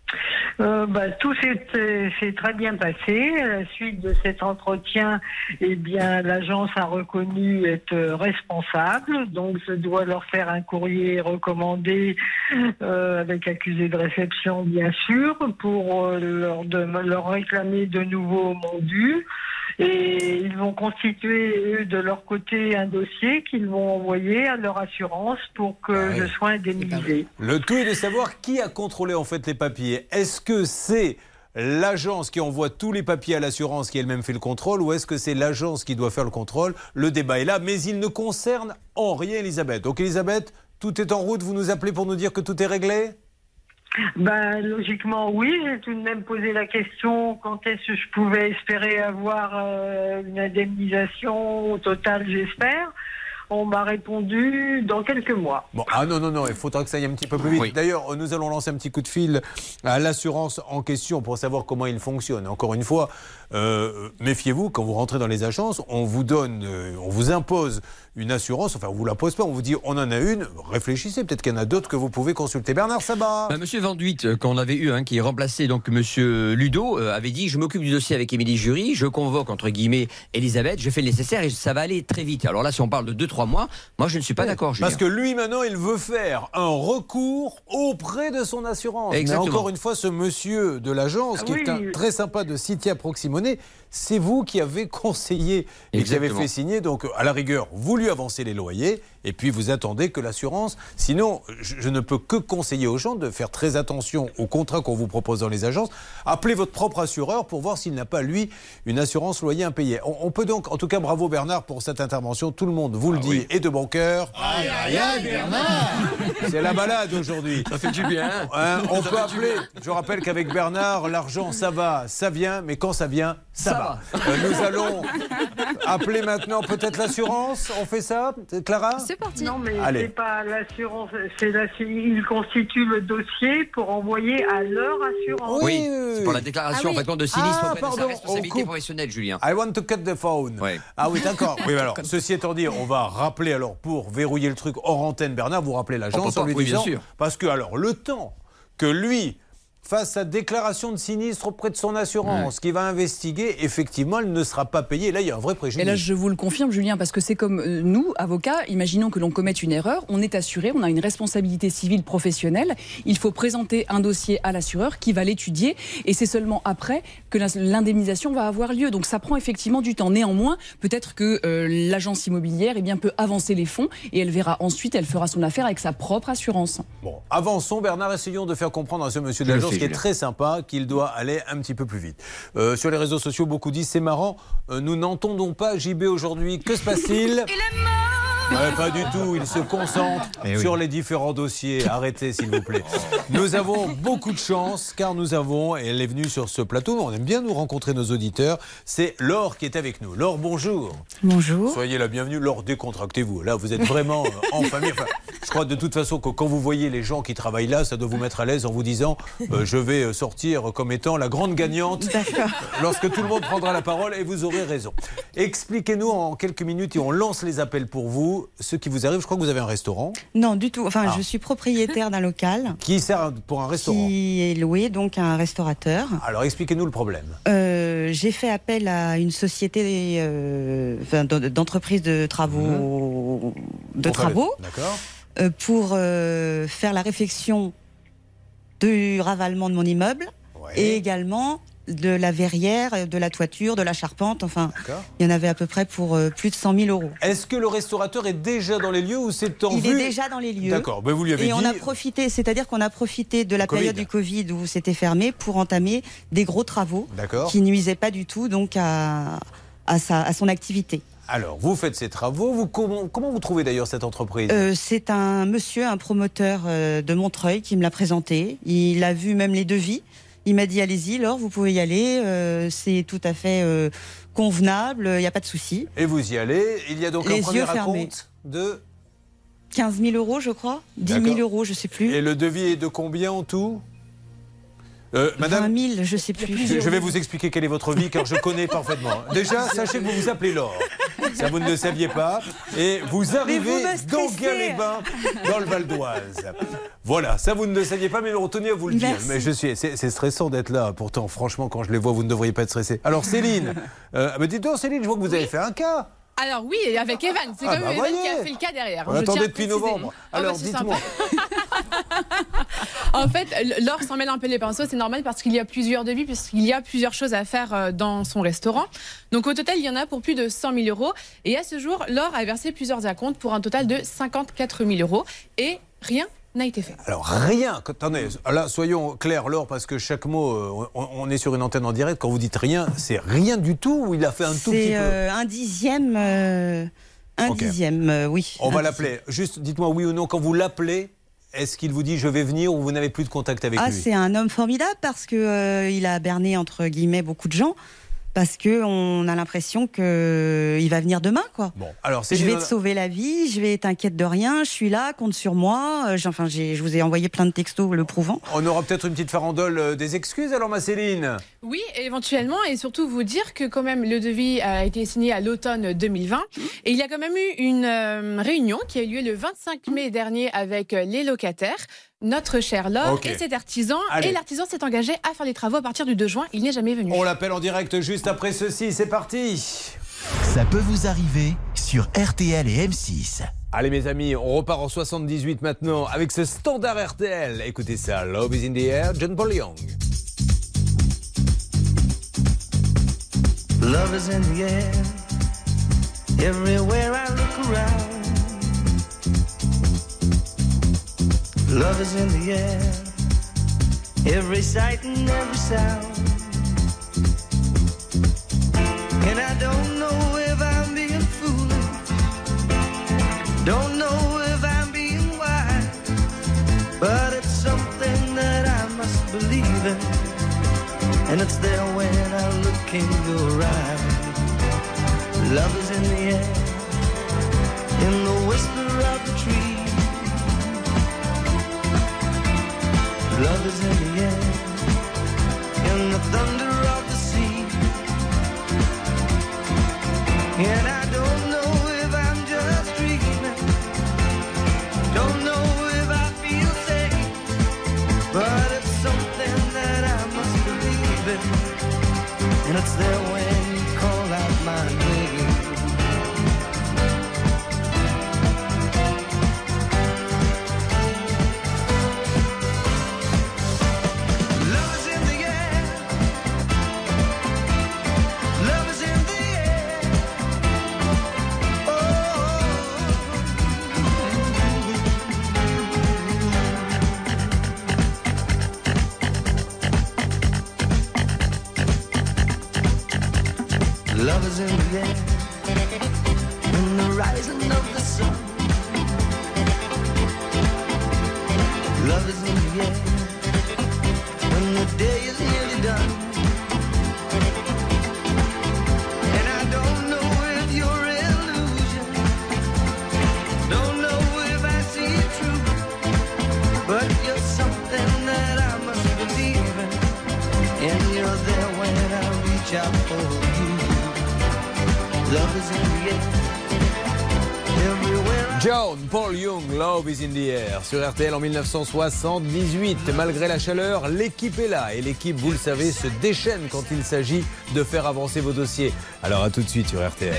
Tout s'est très bien passé. À la suite de cet entretien, l'agence a reconnu être responsable. Donc, je dois leur faire un courrier recommandé avec accusé de réception, bien sûr, pour leur réclamer de nouveau mon dû. Et ils vont constituer, eux, de leur côté, un dossier qu'ils vont envoyer à leur assurance pour que je sois indemnisé. Le tout est de savoir qui a contrôlé en fait les papiers. Est-ce que c'est l'agence qui envoie tous les papiers à l'assurance qui elle-même fait le contrôle, ou est-ce que c'est l'agence qui doit faire le contrôle? Le débat est là, mais il ne concerne en rien Elisabeth. Donc Elisabeth, tout est en route, vous nous appelez pour nous dire que tout est réglé? Logiquement, oui. J'ai tout de même posé la question quand est-ce que je pouvais espérer avoir une indemnisation au total, j'espère. On m'a répondu dans quelques mois. Bon, non, il faudra que ça aille un petit peu plus vite. Oui. D'ailleurs, nous allons lancer un petit coup de fil à l'assurance en question pour savoir comment il fonctionne. Encore une fois, méfiez-vous, quand vous rentrez dans les agences, on vous impose une assurance, enfin on vous la pose pas, on vous dit on en a une, réfléchissez, peut-être qu'il y en a d'autres que vous pouvez consulter. Bernard Sabat. Monsieur Van Duit, qu'on avait eu, qui remplaçait donc Monsieur Ludo, avait dit je m'occupe du dossier avec Émilie Jury, je convoque entre guillemets Elisabeth, je fais le nécessaire et ça va aller très vite. Alors là, si on parle de 2-3 mois, moi je ne suis pas d'accord. Parce que lui maintenant, il veut faire un recours auprès de son assurance. Exactement. Mais encore une fois, ce monsieur de l'agence, qui est très sympa de Citia Proximoné, c'est vous qui avez conseillé et qui avez fait signer. Donc, à la rigueur, vous lui avancez les loyers et puis vous attendez que l'assurance... Sinon, je ne peux que conseiller aux gens de faire très attention aux contrats qu'on vous propose dans les agences. Appelez votre propre assureur pour voir s'il n'a pas, lui, une assurance loyer impayée. On peut donc... En tout cas, bravo Bernard pour cette intervention. Tout le monde vous le dit et de bon cœur. Aïe, aïe, aïe, Bernard. C'est la balade aujourd'hui. Ça fait du bien. On peut appeler... Je rappelle qu'avec Bernard, l'argent, ça va, ça vient. Mais quand ça vient, ça va. Nous allons appeler maintenant peut-être l'assurance. On fait ça, Clara? C'est parti. Non, mais c'est pas l'assurance. Ils constituent le dossier pour envoyer à leur assurance. Oui, c'est pour la déclaration en fait, de sinistre auprès de sa pardon, responsabilité professionnelle, Julien. I want to cut the phone. Ouais. Ah oui, d'accord. Oui, alors, ceci étant dit, on va rappeler, alors pour verrouiller le truc hors antenne, Bernard, vous rappelez l'agence en lui disant, bien sûr. parce que alors le temps que lui fasse sa déclaration de sinistre auprès de son assurance, qui va investiguer, effectivement, elle ne sera pas payée. Là, il y a un vrai préjudice. Et là, je vous le confirme, Julien, parce que c'est comme nous, avocats, imaginons que l'on commette une erreur, on est assuré, on a une responsabilité civile professionnelle, il faut présenter un dossier à l'assureur qui va l'étudier, et c'est seulement après que l'indemnisation va avoir lieu. Donc ça prend effectivement du temps. Néanmoins, peut-être que l'agence immobilière peut avancer les fonds, et elle verra ensuite, elle fera son affaire avec sa propre assurance. Bon, avançons, Bernard, essayons de faire comprendre à ce monsieur de l'agence qui est très sympa, qu'il doit aller un petit peu plus vite. Sur les réseaux sociaux, beaucoup disent, c'est marrant, nous n'entendons pas JB aujourd'hui, que se passe-t-il? Il est mort. Pas du tout, il se concentre sur les différents dossiers. Arrêtez, s'il vous plaît. Nous avons beaucoup de chance, car nous avons, et elle est venue sur ce plateau, on aime bien nous rencontrer nos auditeurs, c'est Laure qui est avec nous. Laure, bonjour. Bonjour. Soyez la bienvenue. Laure, décontractez-vous. Là, vous êtes vraiment en famille. Enfin, je crois de toute façon que quand vous voyez les gens qui travaillent là, ça doit vous mettre à l'aise en vous disant je vais sortir comme étant la grande gagnante lorsque tout le monde prendra la parole, et vous aurez raison. Expliquez-nous en quelques minutes, et on lance les appels pour vous, ce qui vous arrive. Je crois que vous avez un restaurant. Non, du tout. Enfin, je suis propriétaire d'un local. Qui sert pour un restaurant. Qui est loué donc à un restaurateur. Alors, expliquez-nous le problème. J'ai fait appel à une société d'entreprise de travaux. D'accord. Pour faire la réfection du ravalement de mon immeuble et également de la verrière, de la toiture, de la charpente. Enfin, il y en avait à peu près pour plus de 100 000 €. Est-ce que le restaurateur est déjà dans les lieux ou c'est en vue? Il est déjà dans les lieux. D'accord, vous lui avez dit. Et on a profité, c'est-à-dire qu'on a profité de la période du Covid où c'était fermé pour entamer des gros travaux qui nuisaient pas du tout donc à son activité. Alors, vous faites ces travaux. Comment vous trouvez d'ailleurs cette entreprise? C'est un promoteur de Montreuil qui me l'a présenté. Il a vu même les devis. Il m'a dit allez-y, Laure, vous pouvez y aller. C'est tout à fait convenable, il n'y a pas de souci. Et vous y allez. Il y a donc un premier acompte de 15 000 €, je crois. 10 000 €, je ne sais plus. Et le devis est de combien en tout? Madame, 20 000, je ne sais plus. Je vais vous expliquer quelle est votre vie, car je connais parfaitement. Déjà, sachez que vous vous appelez Laure. Ça, vous ne le saviez pas. Et vous arrivez d'Enghien-les-Bains, dans le Val d'Oise. Voilà, ça, vous ne le saviez pas, mais on tenait à vous le dire. Mais c'est stressant d'être là. Pourtant, franchement, quand je les vois, vous ne devriez pas être stressé. Alors, Céline, dites donc, Céline, je vois que vous avez fait un cas. Alors oui, avec Evan. C'est comme Evan qui a fait le cas derrière. On attendait depuis novembre. Alors, dites-moi. En fait, Laure s'en mêle un peu les pinceaux, c'est normal parce qu'il y a plusieurs devis, puisqu'il y a plusieurs choses à faire dans son restaurant. Donc au total, il y en a pour plus de 100 000 €. Et à ce jour, Laure a versé plusieurs acomptes pour un total de 54 000 €. Et rien n'a été fait. Alors rien, attendez, là soyons clairs Laure, parce que chaque mot, on est sur une antenne en direct, quand vous dites rien, c'est rien du tout ou il a fait un tout petit peu? C'est un dixième, oui. On va l'appeler, juste dites-moi oui ou non, quand vous l'appelez, est-ce qu'il vous dit je vais venir ou vous n'avez plus de contact avec lui? C'est un homme formidable parce qu'il a berné entre guillemets beaucoup de gens. Parce qu'on a l'impression qu'il va venir demain, quoi. Bon, alors, je vais te sauver la vie, t'inquiète de rien, je suis là, compte sur moi. Je vous ai envoyé plein de textos le prouvant. On aura peut-être une petite farandole des excuses alors, ma Céline? Oui, éventuellement, et surtout vous dire que quand même le devis a été signé à l'automne 2020. Et il y a quand même eu une réunion qui a eu lieu le 25 mai dernier avec les locataires. Notre cher Laure et cet artisan. Allez. Et l'artisan s'est engagé à faire les travaux à partir du 2 juin. Il n'est jamais venu. On l'appelle en direct juste après ceci. C'est parti. Ça peut vous arriver sur RTL et M6. Allez mes amis, on repart en 78 maintenant avec ce standard RTL. Écoutez ça, Love is in the air, John Paul Young. Love is in the air. Everywhere I look around. Love is in the air, every sight and every sound. And I don't know if I'm being foolish, don't know if I'm being wise, but it's something that I must believe in, and it's there when I look in your eyes. Love is in the air, in the whisper of the tree. Love is in the air, in the thunder of the sea. And I don't know if I'm just dreaming. there when you call out my name. Love is in the air. Love is in the air. Love is in the air, in the rising of the sun. Love is in the air, when the day is nearly done. And I don't know if you're illusion, don't know if I see it true, but you're something that I must believe in, and you're there when I reach out for you. Love is in the air. Everywhere. John Paul Young, Love is in the air. Sur RTL en 1978. Malgré la chaleur, l'équipe est là. Et l'équipe, vous le savez, se déchaîne quand il s'agit de faire avancer vos dossiers. Alors à tout de suite sur RTL.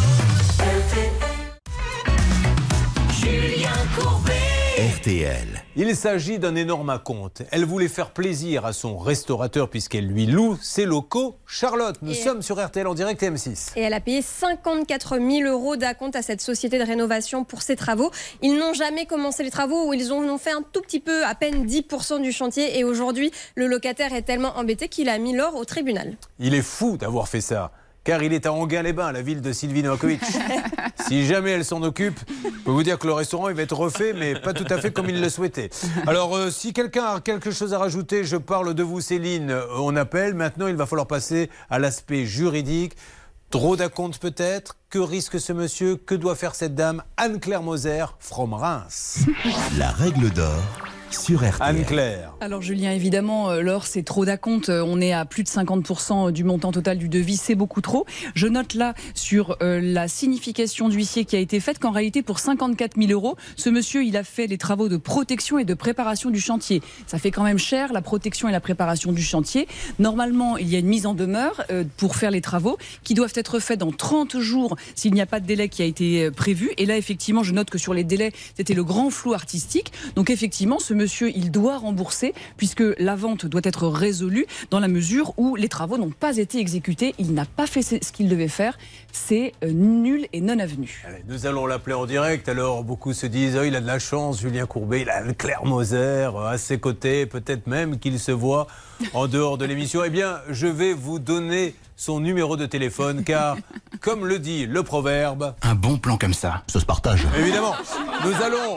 Julien Courbet. RTL. Il s'agit d'un énorme acompte. Elle voulait faire plaisir à son restaurateur puisqu'elle lui loue ses locaux. Charlotte, nous sommes sur RTL en direct et M6. Et elle a payé 54 000 € d'acompte à cette société de rénovation pour ses travaux. Ils n'ont jamais commencé les travaux ou ils en ont fait un tout petit peu, à peine 10% du chantier. Et aujourd'hui, le locataire est tellement embêté qu'il a mis l'or au tribunal. Il est fou d'avoir fait ça. Car il est à Enghien-les-Bains, la ville de Sylvie Novakovic. Si jamais elle s'en occupe, je peux vous dire que le restaurant il va être refait, mais pas tout à fait comme il le souhaitait. Alors, si quelqu'un a quelque chose à rajouter, je parle de vous, Céline, on appelle. Maintenant, il va falloir passer à l'aspect juridique. Trop d'acompte peut-être. Que risque ce monsieur? Que doit faire cette dame? Anne-Claire Moser, from Reims. La règle d'or sur RTL. Anne-Claire. Alors Julien, évidemment, l'or c'est trop d'acompte. On est à plus de 50% du montant total du devis, c'est beaucoup trop. Je note là sur la signification d'huissier qui a été faite qu'en réalité pour 54 000 €, ce monsieur il a fait les travaux de protection et de préparation du chantier. Ça fait quand même cher la protection et la préparation du chantier. Normalement il y a une mise en demeure pour faire les travaux qui doivent être faits dans 30 jours s'il n'y a pas de délai qui a été prévu. Et là effectivement je note que sur les délais c'était le grand flou artistique. Donc effectivement ce monsieur, il doit rembourser puisque la vente doit être résolue dans la mesure où les travaux n'ont pas été exécutés. Il n'a pas fait ce qu'il devait faire. C'est nul et non avenu. Allez, nous allons l'appeler en direct. Alors, beaucoup se disent, oh, il a de la chance, Julien Courbet, il a Anne-Claire Moser à ses côtés. Peut-être même qu'il se voit en dehors de l'émission. Eh bien, je vais vous donner son numéro de téléphone car, comme le dit le proverbe... Un bon plan comme ça se partage. Évidemment, nous allons...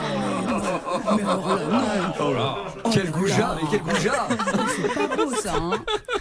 Oh là, quel goujat, mais quel goujat. C'est pas beau ça, hein.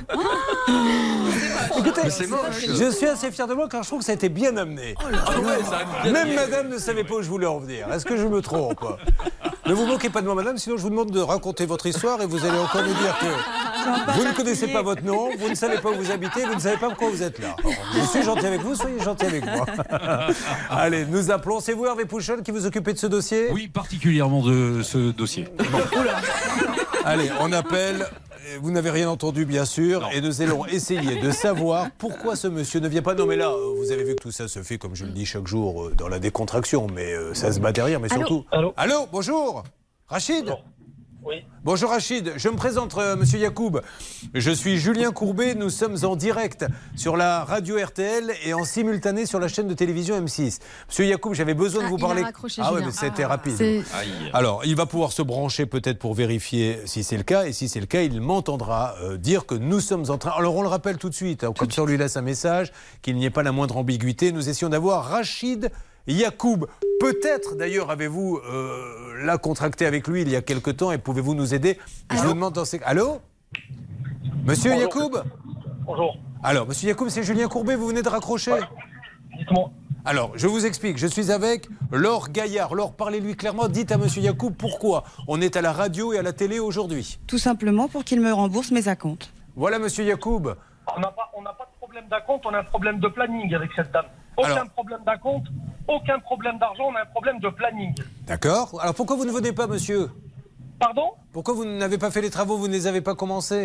Écoutez, c'est moche. Je suis assez fier de moi car je trouve que ça a été bien amené. Oh là, ouais, ça a bien Même amené. madame ne savait pas où je voulais en venir. Est-ce que je me trompe? Ne vous moquez pas de moi, madame, sinon je vous demande de raconter votre histoire et vous allez encore me dire que vous ne connaissez pas votre nom, vous ne savez pas où vous habitez, vous ne savez pas pourquoi vous êtes là. Alors, je suis gentil avec vous, soyez gentil avec moi. Allez, nous appelons. C'est vous, Hervé Pouchol, qui vous occupez de ce dossier? Oui, particulièrement de ce dossier. Bon. Allez, on appelle. Vous n'avez rien entendu, bien sûr, non. Et nous allons essayer de savoir pourquoi ce monsieur ne vient pas. Non, mais là, vous avez vu que tout ça se fait, comme je le dis chaque jour, dans la décontraction, mais ça se bat derrière, mais surtout... Allô, bonjour Rachid? Bonjour. Oui. Bonjour Rachid, je me présente, monsieur Yacoub. Je suis Julien Courbet, nous sommes en direct sur la radio RTL et en simultané sur la chaîne de télévision M6. Monsieur Yacoub, j'avais besoin de vous parler... Ah oui, mais c'était rapide. Alors, il va pouvoir se brancher peut-être pour vérifier si c'est le cas, et si c'est le cas, il m'entendra dire que nous sommes en train... Alors, on le rappelle tout de suite, comme ça on lui laisse un message, qu'il n'y ait pas la moindre ambiguïté. Nous essayons d'avoir Rachid Yacoub. Peut-être d'ailleurs avez-vous là contracté avec lui il y a quelque temps et pouvez-vous nous aider? Je vous demande dans ces... Allô? Monsieur Bonjour. Yacoub? Bonjour. Alors, monsieur Yacoub, c'est Julien Courbet, vous venez de raccrocher? Ouais. Dites-moi. Alors, je vous explique, je suis avec Laure Gaillard. Laure, parlez-lui clairement, dites à monsieur Yacoub pourquoi on est à la radio et à la télé aujourd'hui. Tout simplement pour qu'il me rembourse mes acomptes. Voilà, monsieur Yacoub. On n'a pas de problème d'acompte, on a un problème de planning avec cette dame. Aucun problème d'acompte, aucun problème d'argent, on a un problème de planning. D'accord. Alors pourquoi vous ne venez pas, monsieur? Pardon? Pourquoi vous n'avez pas fait les travaux, vous ne les avez pas commencés?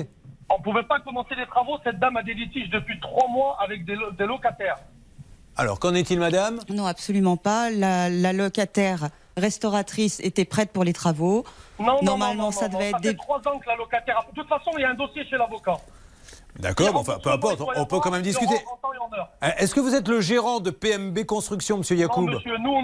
On ne pouvait pas commencer les travaux. Cette dame a des litiges depuis 3 mois avec des locataires. Alors, qu'en est-il, madame? Non, absolument pas. La locataire restauratrice était prête pour les travaux. Normalement, ça devait être... Ça fait 3 ans que la locataire... De toute façon, il y a un dossier chez l'avocat. D'accord, bon, enfin, peu importe, on peut quand même discuter. Est-ce que vous êtes le gérant de PMB Construction, monsieur Yacoub? Non, monsieur, nous,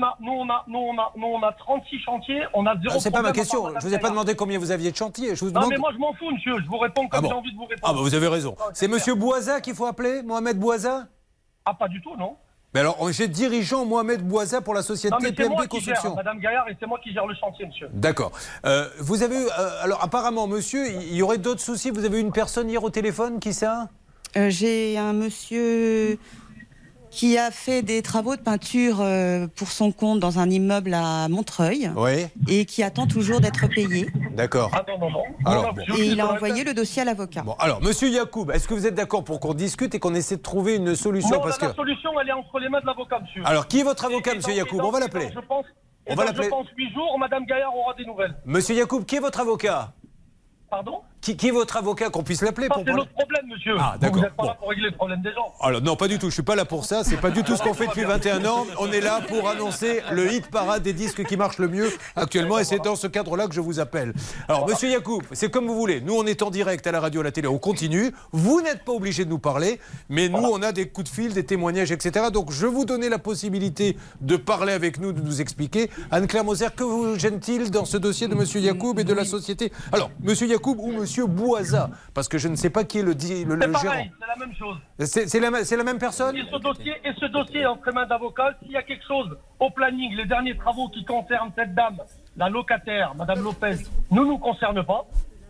on a 36 chantiers, on a 0 C'est pas ma question, je vous ai pas demandé combien vous aviez de chantiers. Je vous demande... Non, mais moi, je m'en fous, monsieur, je vous réponds comme j'ai envie de vous répondre. Ah, bah, vous avez raison. C'est monsieur Boisa qu'il faut appeler, Mohamed Boisa? Ah, pas du tout, non. Mais alors, j'ai dirigeant Mohamed Boisa pour la société PMB Construction. Madame Gaillard, et c'est moi qui gère le chantier, monsieur. D'accord. Vous avez eu... alors, apparemment, monsieur, il y aurait d'autres soucis. Vous avez eu une personne hier au téléphone, qui ça? J'ai un monsieur qui a fait des travaux de peinture pour son compte dans un immeuble à Montreuil. Oui. Et qui attend toujours d'être payé. D'accord. Ah non. Alors, bon. Et il a envoyé le dossier à l'avocat. Bon, alors, monsieur Yacoub, est-ce que vous êtes d'accord pour qu'on discute et qu'on essaie de trouver une solution? Non, la solution, elle est entre les mains de l'avocat, monsieur. Alors, qui est votre avocat, monsieur Yacoub? On va l'appeler. Je pense 8 jours, madame Gaillard aura des nouvelles. Monsieur Yacoub, qui est votre avocat? Pardon? Qui est votre avocat, qu'on puisse l'appeler pour... C'est notre problème, monsieur. Ah, d'accord. Vous n'êtes pas là pour régler le problème des gens. Alors, non, pas du tout. Je suis pas là pour ça. C'est pas du tout ce qu'on fait depuis 21 ans. On est là pour annoncer le hit parade des disques qui marchent le mieux actuellement. Et c'est dans ce cadre-là que je vous appelle. Alors, monsieur Yacoub, c'est comme vous voulez. Nous, on est en direct à la radio, à la télé. On continue. Vous n'êtes pas obligé de nous parler. Mais nous, on a des coups de fil, des témoignages, etc. Donc, je vous donnais la possibilité de parler avec nous, de nous expliquer. Anne-Claire Moser, que vous gêne-t-il dans ce dossier de monsieur Yacoub et de la société? Alors, monsieur Yacoub ou monsieur Boisa? Parce que je ne sais pas qui est le gérant. C'est la même chose. C'est la même personne? Et ce dossier est entre les mains d'avocat. S'il y a quelque chose au planning, les derniers travaux qui concernent cette dame, la locataire, madame Lopez, ne nous concernent pas.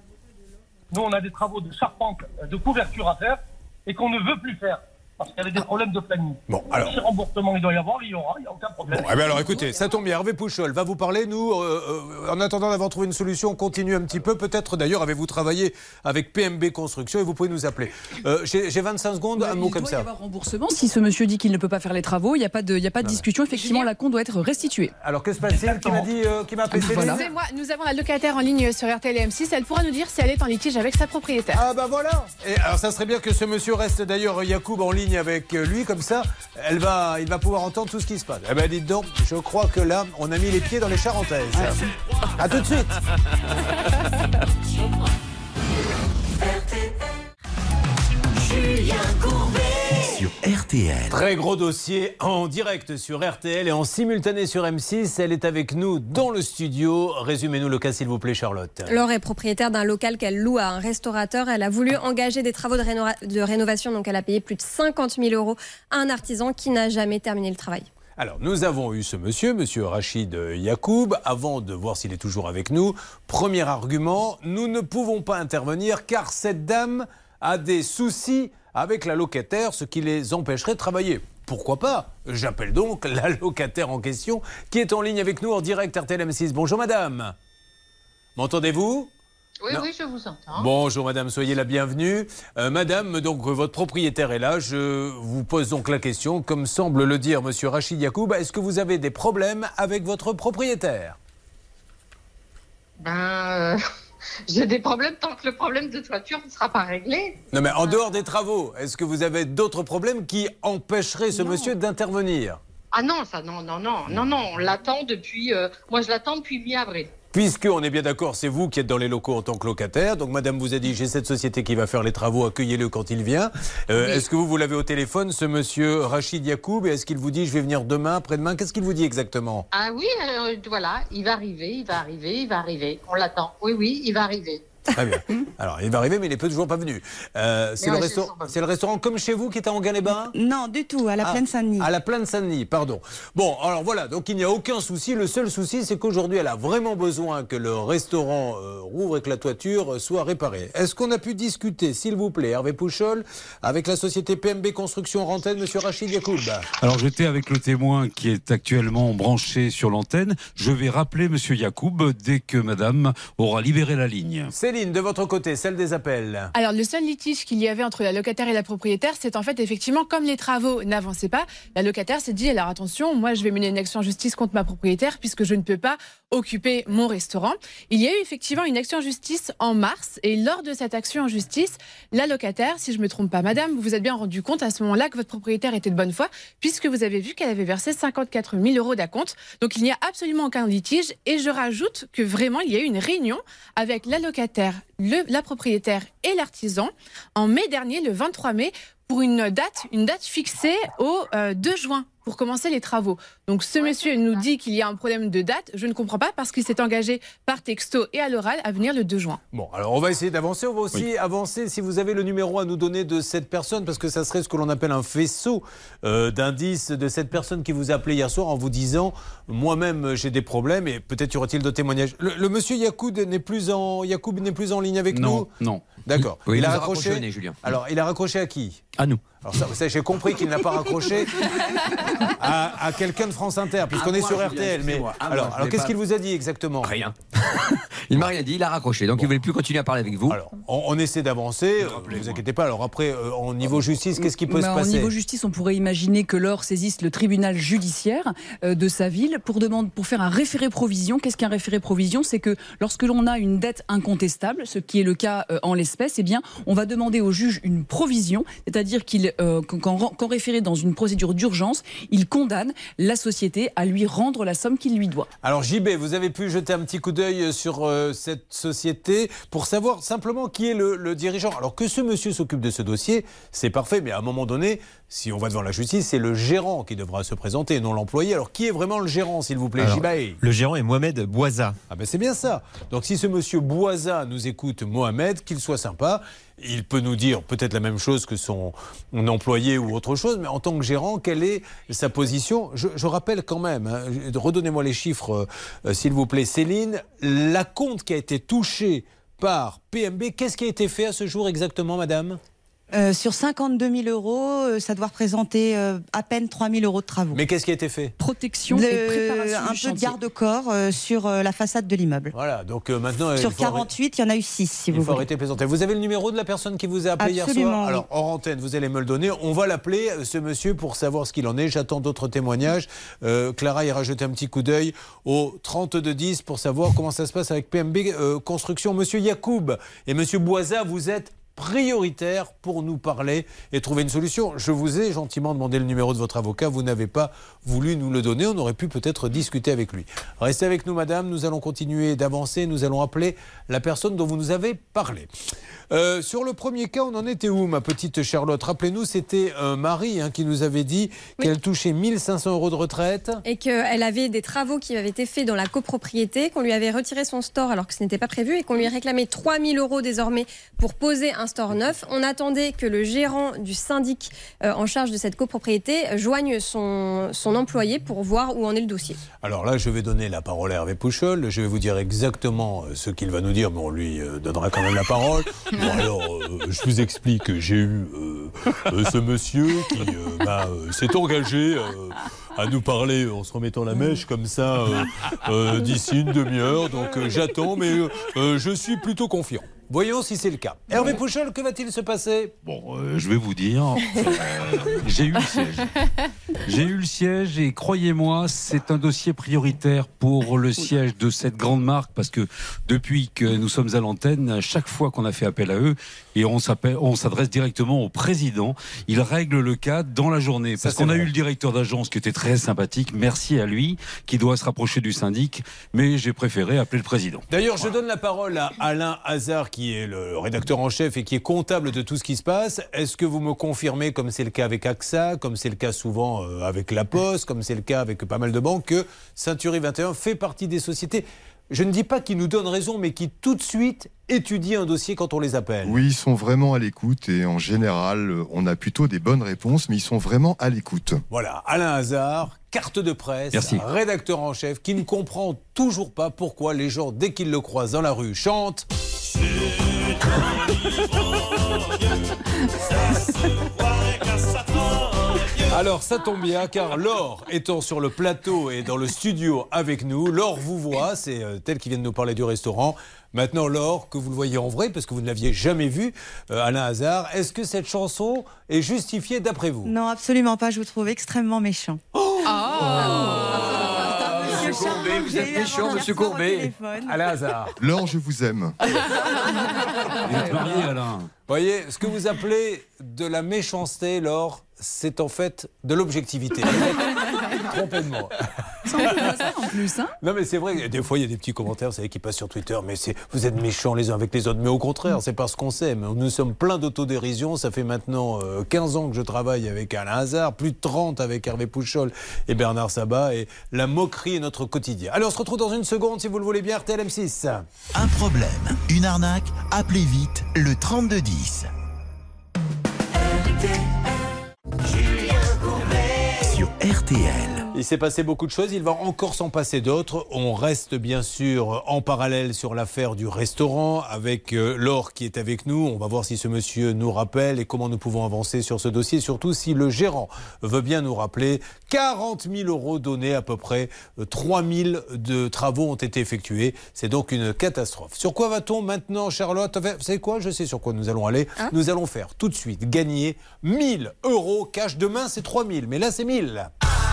Nous, on a des travaux de charpente, de couverture à faire et qu'on ne veut plus faire. Parce qu'il y avait des problèmes de planning. Bon, alors... Si remboursement il doit y avoir, il y aura, il n'y a aucun problème. Bon, alors écoutez, ça tombe bien. Hervé Pouchol va vous parler. Nous, en attendant d'avoir trouvé une solution, on continue un petit peu. Peut-être d'ailleurs avez-vous travaillé avec PMB Construction et vous pouvez nous appeler. J'ai 25 secondes, un mot comme ça. Il doit y avoir remboursement. Si ce monsieur dit qu'il ne peut pas faire les travaux, il n'y a pas de discussion. Effectivement, la compte doit être restituée. Alors que se passe-t-il? Qui m'a appelé? Excusez-moi, nous avons la locataire en ligne sur RTL et M6. Elle pourra nous dire si elle est en litige avec sa propriétaire. Ah bah voilà. Et alors ça serait bien que ce monsieur reste d'ailleurs Yacoub en ligne avec lui. Comme ça, il va pouvoir entendre tout ce qui se passe. Eh ben dites donc, je crois que là, on a mis les pieds dans les charentaises. À tout de suite. Julien Courbet sur RTL. Très gros dossier en direct sur RTL et en simultané sur M6. Elle est avec nous dans le studio. Résumez-nous le cas, s'il vous plaît, Charlotte. Laure est propriétaire d'un local qu'elle loue à un restaurateur. Elle a voulu engager des travaux de rénovation, donc elle a payé plus de 50 000 € à un artisan qui n'a jamais terminé le travail. Alors, nous avons eu ce monsieur Rachid Yacoub. Avant de voir s'il est toujours avec nous, premier argument, nous ne pouvons pas intervenir car cette dame a des soucis avec la locataire, ce qui les empêcherait de travailler. Pourquoi pas? J'appelle donc la locataire en question qui est en ligne avec nous en direct RTL M6. Bonjour madame. M'entendez-vous? Oui, oui, je vous entends. Bonjour madame, soyez la bienvenue. Madame, donc votre propriétaire est là. Je vous pose donc la question, comme semble le dire monsieur Rachid Yacoub, est-ce que vous avez des problèmes avec votre propriétaire? J'ai des problèmes tant que le problème de toiture ne sera pas réglé. Non mais en dehors des travaux, est-ce que vous avez d'autres problèmes qui empêcheraient ce monsieur d'intervenir? Ah non, ça non, on l'attend depuis... moi je l'attends depuis mi-avril. Puisqu'on est bien d'accord, c'est vous qui êtes dans les locaux en tant que locataire. Donc madame vous a dit, j'ai cette société qui va faire les travaux, accueillez-le quand il vient. Oui. Est-ce que vous l'avez au téléphone, ce monsieur Rachid Yacoub, et est-ce qu'il vous dit, je vais venir demain, après-demain? Qu'est-ce qu'il vous dit exactement? Ah oui, voilà, il va arriver. On l'attend. Oui, il va arriver. Très bien. Alors, il va arriver, mais il n'est toujours pas venu. C'est le restaurant comme chez vous qui est à Enghien-les-Bains? Non, du tout, à la Plaine Saint-Denis. À la Plaine Saint-Denis, pardon. Bon, alors voilà, donc il n'y a aucun souci. Le seul souci, c'est qu'aujourd'hui, elle a vraiment besoin que le restaurant rouvre et que la toiture soit réparée. Est-ce qu'on a pu discuter, s'il vous plaît, Hervé Pouchol, avec la société PMB Construction en antenne, monsieur Rachid Yacoub? Alors, j'étais avec le témoin qui est actuellement branché sur l'antenne. Je vais rappeler monsieur Yacoub dès que madame aura libéré la ligne. C'est Céline, de votre côté, celle des appels. Alors, le seul litige qu'il y avait entre la locataire et la propriétaire, c'est en fait, effectivement, comme les travaux n'avançaient pas, la locataire s'est dit, alors attention, moi, je vais mener une action en justice contre ma propriétaire puisque je ne peux pas occuper mon restaurant. Il y a eu effectivement une action en justice en mars et lors de cette action en justice, la locataire, si je ne me trompe pas, madame, vous vous êtes bien rendu compte à ce moment-là que votre propriétaire était de bonne foi puisque vous avez vu qu'elle avait versé 54 000 € d'acompte. Donc, il n'y a absolument aucun litige et je rajoute que vraiment, il y a eu une réunion avec la locataire, la propriétaire et l'artisan en mai dernier, le 23 mai, pour une date fixée au 2 juin pour commencer les travaux. Donc ce monsieur nous dit qu'il y a un problème de date. Je ne comprends pas parce qu'il s'est engagé par texto et à l'oral à venir le 2 juin. Bon, alors on va essayer d'avancer. On va aussi avancer si vous avez le numéro à nous donner de cette personne parce que ça serait ce que l'on appelle un faisceau d'indices de cette personne qui vous a appelé hier soir en vous disant « moi-même j'ai des problèmes » et peut-être y aura-t-il d'autres témoignages. Le monsieur Yacoub n'est plus en ligne avec nous ? Non. D'accord. Oui, il a raccroché, Julien. Alors, il a raccroché à qui ? À nous. Alors ça, j'ai compris qu'il n'a pas raccroché à quelqu'un de France Inter, puisqu'on est sur RTL. Mais alors qu'est-ce qu'il vous a dit exactement ? Rien. Il m'a rien dit, il a raccroché. Donc il ne voulait plus continuer à parler avec vous. Alors, on essaie d'avancer. Ne vous inquiétez pas. Alors après, au niveau justice, qu'est-ce qui peut se passer ? Au niveau justice, on pourrait imaginer que l'Eure saisisse le tribunal judiciaire de sa ville pour faire un référé provision. Qu'est-ce qu'un référé provision ? C'est que lorsque l'on a une dette incontestable, ce qui est le cas en l'espèce, eh bien, on va demander au juge une provision, c'est-à-dire qu'en référé dans une procédure d'urgence, il condamne la société à lui rendre la somme qu'il lui doit. Alors JB, vous avez pu jeter un petit coup d'œil sur cette société pour savoir simplement qui est le dirigeant. Alors que ce monsieur s'occupe de ce dossier, c'est parfait, mais à un moment donné, si on va devant la justice, c'est le gérant qui devra se présenter, non l'employé. Alors qui est vraiment le gérant, s'il vous plaît, JB ? Le gérant est Mohamed Bouaza. Ah ben c'est bien ça. Donc si ce monsieur Bouaza nous écoute, Mohamed, qu'il soit sympa. Il peut nous dire peut-être la même chose que son employé ou autre chose, mais en tant que gérant, quelle est sa position ? Je rappelle quand même, redonnez-moi les chiffres s'il vous plaît. Céline, l'acompte qui a été touché par PMB, qu'est-ce qui a été fait à ce jour exactement, madame ? Sur 52 000 €, ça doit représenter à peine 3 000 € de travaux. Mais qu'est-ce qui a été fait ? Protection et préparation un du peu de chantier. garde-corps sur la façade de l'immeuble. Voilà, donc maintenant... Sur 48, il y en a eu 6, si vous voulez. Il faut arrêter de plaisanter. Vous avez le numéro de la personne qui vous a appelé hier soir ? Oui. Alors, hors antenne, vous allez me le donner. On va l'appeler, ce monsieur, pour savoir ce qu'il en est. J'attends d'autres témoignages. Clara ira jeter un petit coup d'œil au 3210 pour savoir comment ça se passe avec PMB Construction. Monsieur Yacoub et monsieur Bouaza, vous êtes prioritaire pour nous parler et trouver une solution. Je vous ai gentiment demandé le numéro de votre avocat, vous n'avez pas voulu nous le donner, on aurait pu peut-être discuter avec lui. Restez avec nous madame, nous allons continuer d'avancer, nous allons appeler la personne dont vous nous avez parlé. Sur le premier cas, on en était où ma petite Charlotte ? Rappelez-nous, c'était Marie qui nous avait dit qu'elle touchait 1 500 € de retraite. Et qu'elle avait des travaux qui avaient été faits dans la copropriété, qu'on lui avait retiré son store alors que ce n'était pas prévu et qu'on lui réclamait 3 000 € désormais pour poser un store neuf. On attendait que le gérant du syndic en charge de cette copropriété joigne son employé pour voir où en est le dossier. Alors là, je vais donner la parole à Hervé Pouchol. Je vais vous dire exactement ce qu'il va nous dire, mais on lui donnera quand même la parole. Bon, alors, je vous explique. J'ai eu ce monsieur qui s'est engagé à nous parler en se remettant la mèche comme ça d'ici une demi-heure. Donc j'attends, mais je suis plutôt confiant. Voyons si c'est le cas. Hervé Pouchol, que va-t-il se passer ? Bon, je vais vous dire, j'ai eu le siège. J'ai eu le siège et croyez-moi, c'est un dossier prioritaire pour le siège de cette grande marque parce que depuis que nous sommes à l'antenne, à chaque fois qu'on a fait appel à eux, et on s'adresse directement au président, il règle le cas dans la journée. Parce qu'on a eu le directeur d'agence qui était très sympathique, merci à lui, qui doit se rapprocher du syndic, mais j'ai préféré appeler le président. D'ailleurs, je donne la parole à Alain Hazard, qui est le rédacteur en chef et qui est comptable de tout ce qui se passe. Est-ce que vous me confirmez, comme c'est le cas avec AXA, comme c'est le cas souvent avec La Poste, comme c'est le cas avec pas mal de banques, que Century 21 fait partie des sociétés, je ne dis pas qu'ils nous donnent raison, mais qui tout de suite étudient un dossier quand on les appelle? Oui, ils sont vraiment à l'écoute et en général, on a plutôt des bonnes réponses, mais ils sont vraiment à l'écoute. Voilà, Alain Hazard, carte de presse, Merci. rédacteur en chef, qui ne comprend toujours pas pourquoi les gens, dès qu'ils le croisent dans la rue, chantent... Alors ça tombe bien car Laure étant sur le plateau et dans le studio avec nous, Laure vous voit, c'est elle qui vient de nous parler du restaurant. Maintenant Laure, que vous le voyez en vrai parce que vous ne l'aviez jamais vu, Alain Hazard, est-ce que cette chanson est justifiée d'après vous? Non, absolument pas, je vous trouve extrêmement méchant. Monsieur Courbet, vous êtes méchant, monsieur Courbet. Alain Hazard. Laure, je vous aime. Vous êtes marié, Alain. Voyez, ce que vous appelez de la méchanceté, Laure, c'est en fait de l'objectivité. Trompez de moi. En plus, hein. Non mais c'est vrai, des fois il y a des petits commentaires, vous savez, qui passent sur Twitter, mais vous êtes méchants les uns avec les autres. Mais au contraire, c'est parce qu'on s'aime. Nous sommes pleins d'autodérision. Ça fait maintenant 15 ans que je travaille avec Alain Hazard, plus de 30 avec Hervé Pouchol et Bernard Sabat. Et la moquerie est notre quotidien. Allez, on se retrouve dans une seconde, si vous le voulez bien, RTL M6. Un problème, une arnaque, appelez vite le 3210. Sur RTL. Il s'est passé beaucoup de choses, il va encore s'en passer d'autres. On reste bien sûr en parallèle sur l'affaire du restaurant avec Laure qui est avec nous. On va voir si ce monsieur nous rappelle et comment nous pouvons avancer sur ce dossier. Surtout si le gérant veut bien nous rappeler 40 000 € donnés, à peu près 3 000 de travaux ont été effectués. C'est donc une catastrophe. Sur quoi va-t-on maintenant, Charlotte? Vous savez quoi? Je sais sur quoi nous allons aller. Nous allons faire tout de suite gagner 1 000 € cash. Demain c'est 3 000, mais là c'est 1 000.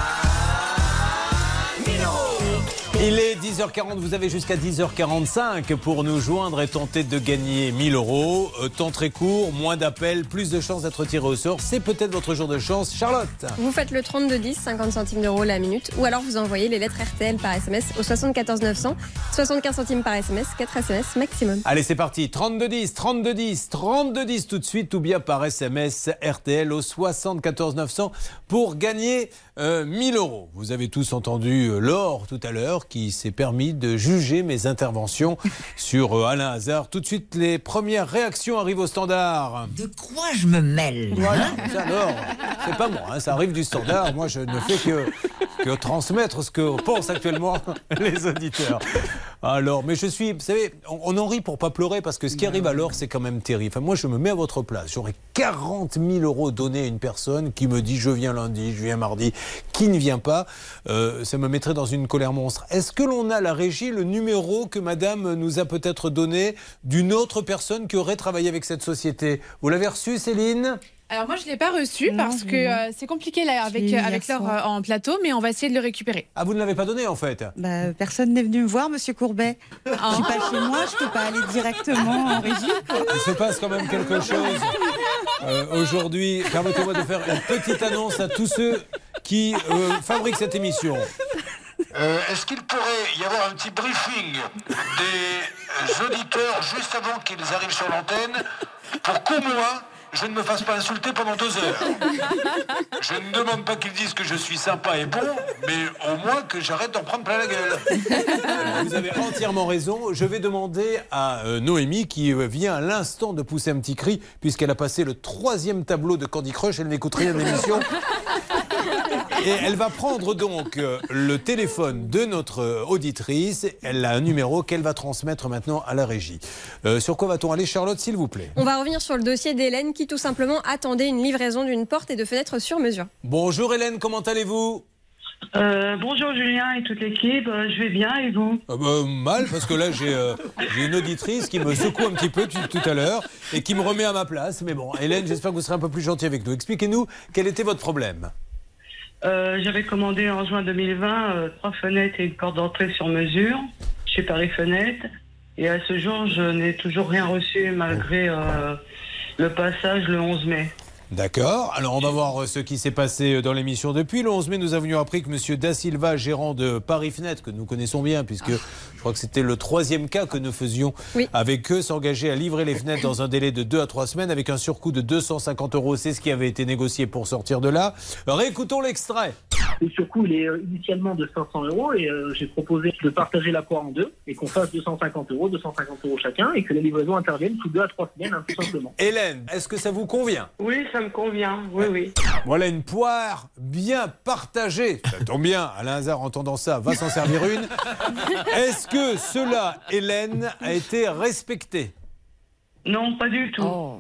Il est 10h40, vous avez jusqu'à 10h45 pour nous joindre et tenter de gagner 1 000 €. Temps très court, moins d'appels, plus de chances d'être tiré au sort. C'est peut-être votre jour de chance. Charlotte. Vous faites le 3210, 50 centimes d'euros la minute, ou alors vous envoyez les lettres RTL par SMS au 74 900, 75 centimes par SMS, 4 SMS maximum. Allez, c'est parti. 3210, 3210, 3210 tout de suite, ou bien par SMS RTL au 74 900 pour gagner 1 000 €. Vous avez tous entendu Laure tout à l'heure qui s'est permis de juger mes interventions sur Alain Hazard. Tout de suite, les premières réactions arrivent au standard. De quoi je me mêle? Voilà, ça Laure, c'est pas moi, hein, ça arrive du standard. Moi, je ne fais que transmettre ce que pensent actuellement les auditeurs. Alors, mais je suis, vous savez, on en rit pour pas pleurer parce que ce qui arrive à Laure, c'est quand même terrible. Enfin, moi, je me mets à votre place. J'aurais 40 000 € donnés à une personne qui me dit je viens lundi, je viens mardi, qui ne vient pas. Ça me mettrait dans une colère monstre. Est-ce que l'on a la régie, le numéro que madame nous a peut-être donné d'une autre personne qui aurait travaillé avec cette société? Vous l'avez reçu, Céline? Alors moi je ne l'ai pas reçu parce que c'est compliqué là, avec Laure en plateau, mais on va essayer de le récupérer. Ah, vous ne l'avez pas donné en fait? Personne n'est venu me voir, monsieur Courbet. Je ne suis pas chez moi, je ne peux pas aller directement en régie. Il se passe quand même quelque chose. Aujourd'hui, permettez-moi de faire une petite annonce à tous ceux qui fabriquent cette émission. Est-ce qu'il pourrait y avoir un petit briefing des auditeurs juste avant qu'ils arrivent sur l'antenne pour qu'au moins je ne me fasse pas insulter pendant 2 heures? Je ne demande pas qu'ils disent que je suis sympa et bon, mais au moins que j'arrête d'en prendre plein la gueule. Vous avez entièrement raison. Je vais demander à Noémie, qui vient à l'instant de pousser un petit cri, puisqu'elle a passé le 3e tableau de Candy Crush, elle n'écoute rien de l'émission. Et elle va prendre donc le téléphone de notre auditrice. Elle a un numéro qu'elle va transmettre maintenant à la régie. Sur quoi va-t-on aller, Charlotte, s'il vous plaît? On va revenir sur le dossier d'Hélène qui tout simplement attendait une livraison d'une porte et de fenêtres sur mesure. Bonjour Hélène, comment allez-vous? Bonjour Julien et toute l'équipe, je vais bien et vous? Mal, parce que là j'ai une auditrice qui me secoue un petit peu tout à l'heure et qui me remet à ma place. Mais bon, Hélène, j'espère que vous serez un peu plus gentil avec nous. Expliquez-nous quel était votre problème. J'avais commandé en juin 2020 3 fenêtres et une porte d'entrée sur mesure chez Paris Fenêtres. Et à ce jour, je n'ai toujours rien reçu malgré le passage le 11 mai. D'accord. Alors, on va voir ce qui s'est passé dans l'émission depuis. Le 11 mai, nous avions appris que M. Da Silva, gérant de Paris Fenêtres, que nous connaissons bien, puisque je crois que c'était le 3e cas que nous faisions avec eux, s'engageait à livrer les fenêtres dans un délai de 2 à 3 semaines avec un surcoût de 250 €. C'est ce qui avait été négocié pour sortir de là. Réécoutons l'extrait. Le surcoût, il est initialement de 500 € et j'ai proposé de partager la poire en deux et qu'on fasse 250 € chacun et que la livraison intervienne sous 2 à 3 semaines, hein, tout simplement. Hélène, est-ce que ça vous convient? Oui, ça me convient, oui. Voilà une poire bien partagée. Ça tombe bien, Alain Hazard, entendant ça, va s'en servir une. Est-ce que cela, Hélène, a été respecté? Non, pas du tout.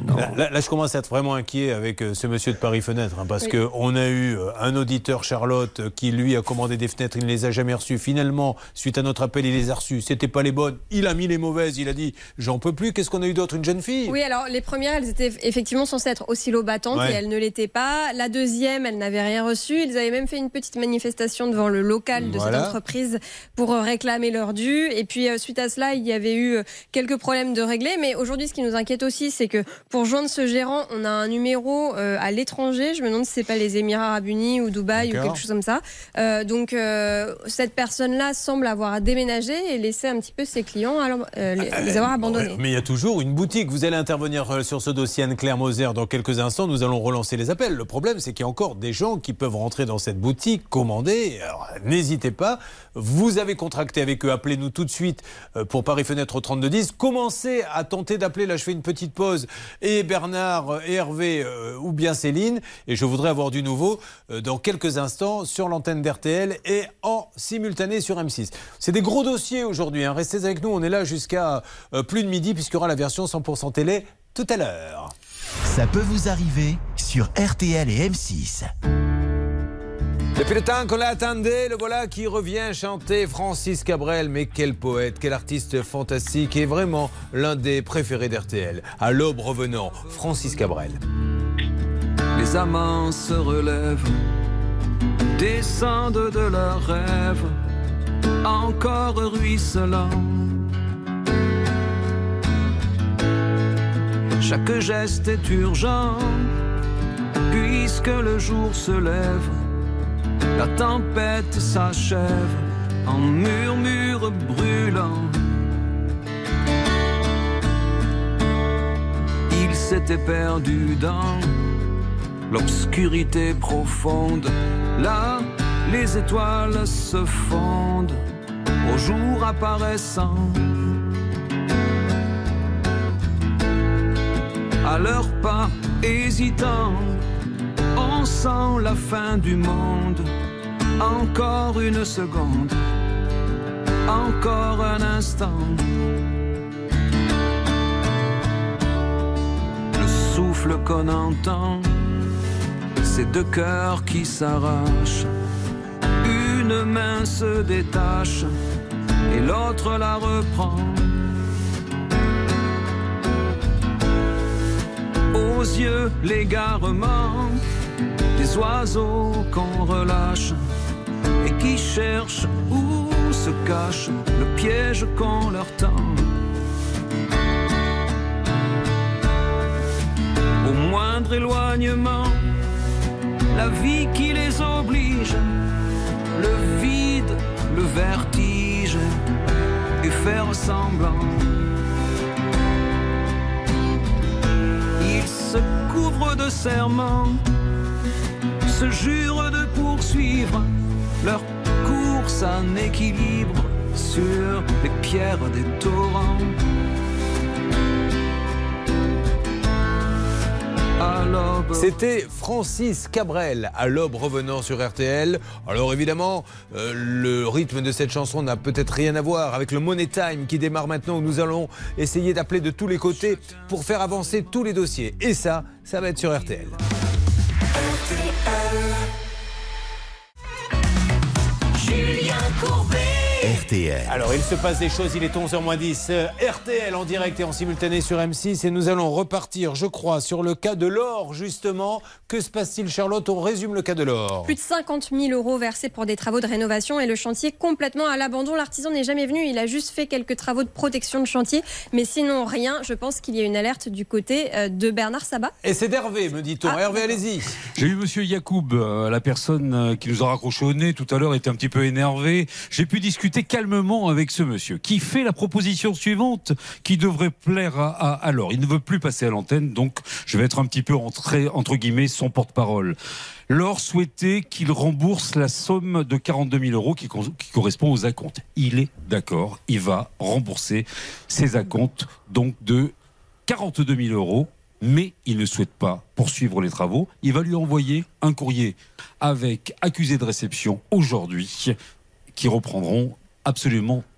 Là, je commence à être vraiment inquiet avec ce monsieur de Paris Fenêtre, parce qu'on a eu un auditeur, Charlotte, qui lui a commandé des fenêtres, il ne les a jamais reçues. Finalement, suite à notre appel, il les a reçues. C'était pas les bonnes. Il a mis les mauvaises. Il a dit j'en peux plus. Qu'est-ce qu'on a eu d'autre? Une jeune fille? Oui, alors les premières, elles étaient effectivement censées être oscillobattantes et elles ne l'étaient pas. La deuxième, elle n'avait rien reçu. Ils avaient même fait une petite manifestation devant le local de cette entreprise pour réclamer leur dû. Et puis suite à cela, il y avait eu quelques problèmes de régler. Mais aujourd'hui, ce qui nous inquiète aussi, c'est que pour joindre ce gérant, on a un numéro à l'étranger. Je me demande si c'est pas les Émirats Arabes Unis ou Dubaï ou quelque chose comme ça. Donc cette personne-là semble avoir déménagé et laissé un petit peu ses clients les avoir abandonnés. Mais il y a toujours une boutique. Vous allez intervenir sur ce dossier, Anne-Claire Moser, dans quelques instants. Nous allons relancer les appels. Le problème, c'est qu'il y a encore des gens qui peuvent rentrer dans cette boutique, commander. Alors, n'hésitez pas. Vous avez contracté avec eux. Appelez-nous tout de suite pour Paris Fenêtre au 3210. Commencez à tenter d'appeler. Là, je fais une petite pause. Et Bernard, et Hervé ou bien Céline. Et je voudrais avoir du nouveau dans quelques instants sur l'antenne d'RTL et en simultané sur M6. C'est des gros dossiers aujourd'hui. Restez avec nous. On est là jusqu'à plus de midi puisqu'il y aura la version 100% télé tout à l'heure. Ça peut vous arriver sur RTL et M6. Depuis le temps qu'on l'attendait, le voilà qui revient chanter Francis Cabrel. Mais quel poète, quel artiste fantastique et vraiment l'un des préférés d'RTL. À l'aube revenant, Francis Cabrel. Les amants se relèvent, descendent de leurs rêves, encore ruisselant. Chaque geste est urgent, puisque le jour se lève. La tempête s'achève en murmure brûlant. Il s'était perdu dans l'obscurité profonde. Là, les étoiles se fondent au jour apparaissant. À leurs pas hésitants, on sent la fin du monde. Encore une seconde, encore un instant. Le souffle qu'on entend, c'est deux cœurs qui s'arrachent. Une main se détache et l'autre la reprend. Aux yeux, l'égarement des oiseaux qu'on relâche et qui cherchent où se cache le piège qu'on leur tend. Au moindre éloignement, la vie qui les oblige, le vide, le vertige et faire semblant. Ils se couvrent de serments, se jurent de poursuivre leur course en équilibre sur les pierres des torrents. C'était Francis Cabrel, à l'aube revenant sur RTL. Alors évidemment, le rythme de cette chanson n'a peut-être rien à voir avec le Money Time qui démarre maintenant, où nous allons essayer d'appeler de tous les côtés pour faire avancer tous les dossiers. Et ça va être sur RTL. Julien Courbet. RTL. Alors, il se passe des choses, il est 11h-10. RTL en direct et en simultané sur M6. Et nous allons repartir, je crois, sur le cas de l'or, justement. Que se passe-t-il, Charlotte? On résume le cas de l'or. Plus de 50 000 € versés pour des travaux de rénovation et le chantier complètement à l'abandon. L'artisan n'est jamais venu, il a juste fait quelques travaux de protection de chantier. Mais sinon, rien. Je pense qu'il y a une alerte du côté de Bernard Sabat. Et c'est d'Hervé, me dit-on. Hervé, allez-y. J'ai eu monsieur Yacoub, la personne qui nous a raccroché au nez tout à l'heure était un petit peu énervée. J'ai pu discuter calmement avec ce monsieur qui fait la proposition suivante qui devrait plaire à l'or. Il ne veut plus passer à l'antenne, donc je vais être un petit peu entre guillemets son porte-parole. L'or souhaitait qu'il rembourse la somme de 42 000 € qui correspond aux acomptes. Il est d'accord, il va rembourser ses acomptes donc de 42 000 €. Mais il ne souhaite pas poursuivre les travaux. Il va lui envoyer un courrier avec accusé de réception aujourd'hui qui reprendront absolument